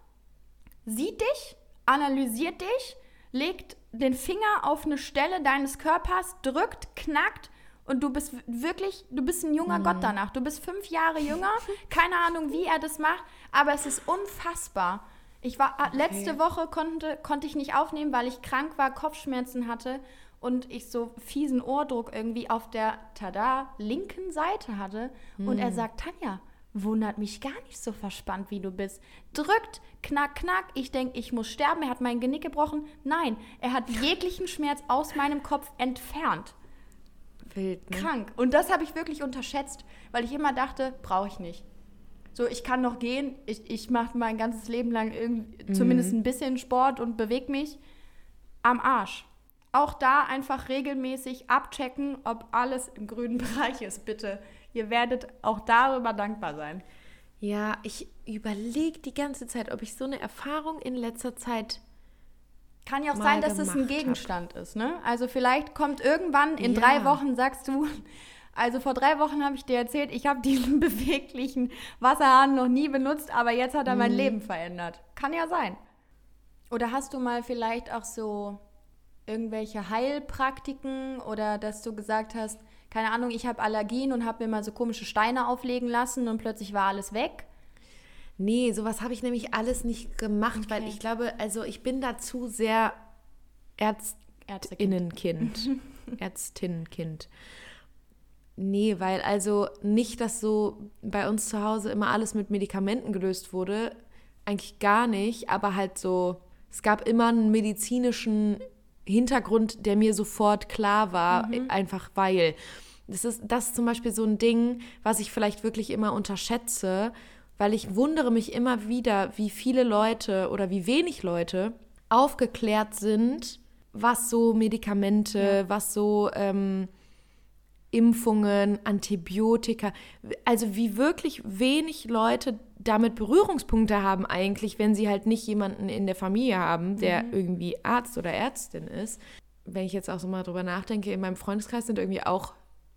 sieht dich, analysiert dich, legt den Finger auf eine Stelle deines Körpers, drückt, knackt und du bist wirklich, du bist ein junger mhm. Gott danach. Du bist fünf Jahre jünger, keine Ahnung, wie er das macht, aber es ist unfassbar. Ich war, okay. letzte Woche konnte, konnte ich nicht aufnehmen, weil ich krank war, Kopfschmerzen hatte und ich so fiesen Ohrdruck irgendwie auf der, tada, linken Seite hatte. Mhm. Und er sagt, Tanja, wundert mich gar nicht so verspannt, wie du bist. Drückt, knack, knack. Ich denke, ich muss sterben. Er hat mein Genick gebrochen. Nein, er hat jeglichen Schmerz aus meinem Kopf entfernt. Wild, ne? Krank. Und das habe ich wirklich unterschätzt, weil ich immer dachte, brauche ich nicht. So, ich kann noch gehen. Ich, ich mache mein ganzes Leben lang irgendwie, mhm. zumindest ein bisschen Sport und bewege mich am Arsch. Auch da einfach regelmäßig abchecken, ob alles im grünen Bereich ist, bitte. Ihr werdet auch darüber dankbar sein. Ja, ich überlege die ganze Zeit, ob ich so eine Erfahrung in letzter Zeit Kann ja auch sein, dass es ein Gegenstand hab. ist, ne? Also vielleicht kommt irgendwann in ja. drei Wochen, sagst du, also vor drei Wochen habe ich dir erzählt, ich habe diesen beweglichen Wasserhahn noch nie benutzt, aber jetzt hat er mhm. mein Leben verändert. Kann ja sein. Oder hast du mal vielleicht auch so irgendwelche Heilpraktiken oder dass du gesagt hast, keine Ahnung, ich habe Allergien und habe mir mal so komische Steine auflegen lassen und plötzlich war alles weg? Nee, sowas habe ich nämlich alles nicht gemacht, okay. weil ich glaube, also ich bin dazu sehr Ärztinnenkind. Ärztinnenkind. Nee, weil also nicht, dass so bei uns zu Hause immer alles mit Medikamenten gelöst wurde, eigentlich gar nicht, aber halt so, es gab immer einen medizinischen Hintergrund, der mir sofort klar war, mhm. einfach weil. Das ist, das ist zum Beispiel so ein Ding, was ich vielleicht wirklich immer unterschätze, weil ich wundere mich immer wieder, wie viele Leute oder wie wenig Leute aufgeklärt sind, was so Medikamente, ja. was so ähm, Impfungen, Antibiotika, also wie wirklich wenig Leute damit Berührungspunkte haben eigentlich, wenn sie halt nicht jemanden in der Familie haben, der mhm. irgendwie Arzt oder Ärztin ist. Wenn ich jetzt auch so mal drüber nachdenke, in meinem Freundeskreis sind irgendwie auch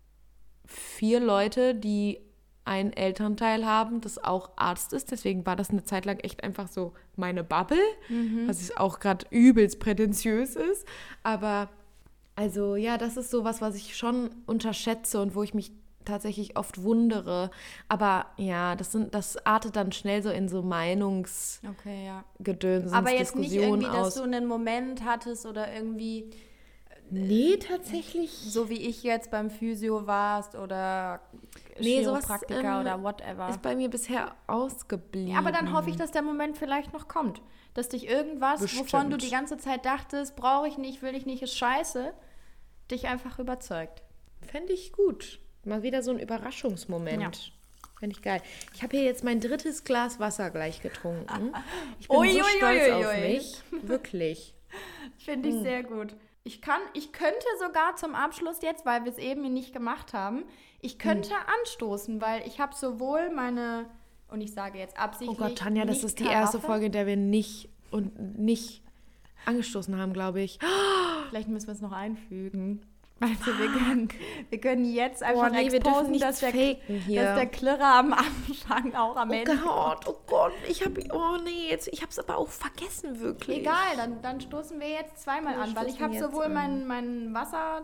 vier Leute, die einen Elternteil haben, das auch Arzt ist. Deswegen war das eine Zeit lang echt einfach so meine Bubble, mhm. was auch gerade übelst prätentiös ist. Aber also ja, das ist sowas, was ich schon unterschätze und wo ich mich tatsächlich oft wundere. Aber ja, das sind, das artet dann schnell so in so Meinungsgedöns, okay, ja. Aber jetzt Diskussionen nicht irgendwie, aus. dass du einen Moment hattest oder irgendwie Nee, tatsächlich. So wie ich jetzt beim Physio warst oder nee, Chiropraktiker sowas, ähm, oder whatever. Ist bei mir bisher ausgeblieben. Ja, aber dann hoffe ich, dass der Moment vielleicht noch kommt. Dass dich irgendwas, Bestimmt. wovon du die ganze Zeit dachtest, brauche ich nicht, will ich nicht, ist scheiße, dich einfach überzeugt. Fände ich gut. Mal wieder so ein Überraschungsmoment. Ja. Fände ich geil. Ich habe hier jetzt mein drittes Glas Wasser gleich getrunken. Ich bin ui, so ui, stolz ui, ui, auf ui. mich. Wirklich. Finde ich hm. sehr gut. Ich kann, ich könnte sogar zum Abschluss jetzt, weil wir es eben nicht gemacht haben, ich könnte hm. anstoßen, weil ich habe sowohl meine, und ich sage jetzt absichtlich, oh Gott, Tanja, das ist die Karaffe. erste Folge, in der wir nicht und nicht angestoßen haben, glaube ich. Vielleicht müssen wir es noch einfügen. Also wir können, wir können jetzt einfach oh, nee, exposen, dass der, dass der Klirrer am Anfang auch am oh Ende Gott, oh Gott, ich habe, oh nee, jetzt, ich habe es aber auch vergessen, wirklich. Egal, dann, dann stoßen wir jetzt zweimal ja, an, weil ich habe sowohl an. mein, mein Wasserglas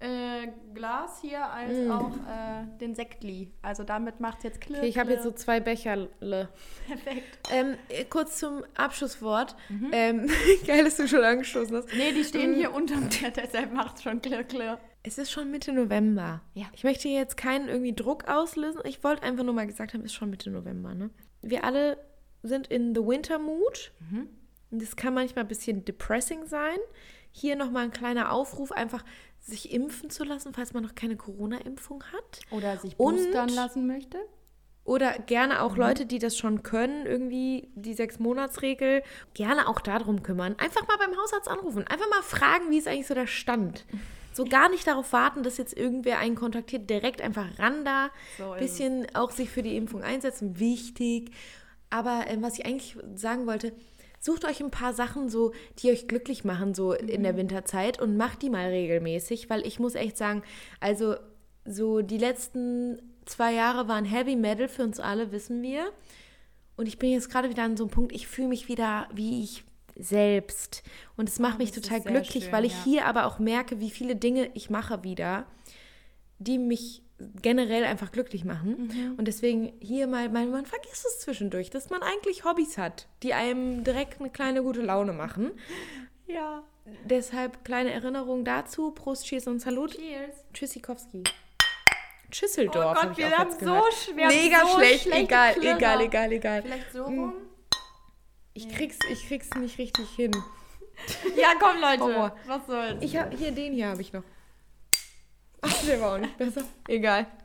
äh, hier als mm. auch äh, den Sektli. Also damit macht es jetzt Klirr. Okay, ich habe jetzt so zwei Becherle. Perfekt. Ähm, kurz zum Abschlusswort. Mhm. Ähm, geil, dass du schon angestoßen hast. Nee, die stehen hier unterm Tisch, deshalb macht es schon Klirr, Klirr. Es ist schon Mitte November. Ja. Ich möchte jetzt keinen irgendwie Druck auslösen. Ich wollte einfach nur mal gesagt haben, es ist schon Mitte November, ne? Wir alle sind in the winter mood. Mhm. Und das kann manchmal ein bisschen depressing sein. hier nochmal ein kleiner Aufruf, einfach sich impfen zu lassen, falls man noch keine Corona-Impfung hat. Oder sich Und- boostern lassen möchte. Oder gerne auch Mhm. Leute, die das schon können, irgendwie die Sechs-Monats-Regel, gerne auch darum kümmern. Einfach mal beim Hausarzt anrufen. Einfach mal fragen, wie ist eigentlich so der Stand. So gar nicht darauf warten, dass jetzt irgendwer einen kontaktiert. Direkt einfach ran da. So ist Bisschen auch sich für die Impfung einsetzen. Wichtig. Aber äh, was ich eigentlich sagen wollte, sucht euch ein paar Sachen so, die euch glücklich machen, so in der Winterzeit und macht die mal regelmäßig. Weil ich muss echt sagen, also so die letzten zwei Jahre waren Heavy Metal für uns alle, wissen wir. Und ich bin jetzt gerade wieder an so einem Punkt, ich fühle mich wieder wie ich selbst. Und es macht Oh, mich das ist total sehr glücklich, schön, weil ich ja. hier aber auch merke, wie viele Dinge ich mache wieder, die mich generell einfach glücklich machen. Und deswegen hier mal, man, man vergisst es zwischendurch, dass man eigentlich Hobbys hat, die einem direkt eine kleine gute Laune machen. Ja. Deshalb kleine Erinnerung dazu. Prost, Cheers und Salut. Cheers. Tschüssikowski. Schüsseldorf. Oh hab Gott, ich wir auch haben jetzt so gehört. schwer. Mega so schlecht. schlechte Egal, Klirrer. egal, egal, egal. Vielleicht so Mm. rum? Ich krieg's, ich krieg's nicht richtig hin. Ja, komm, Leute. Horror. Was soll's? Ich hab, hier, den hier habe ich noch. Ach, der war auch nicht besser. Egal.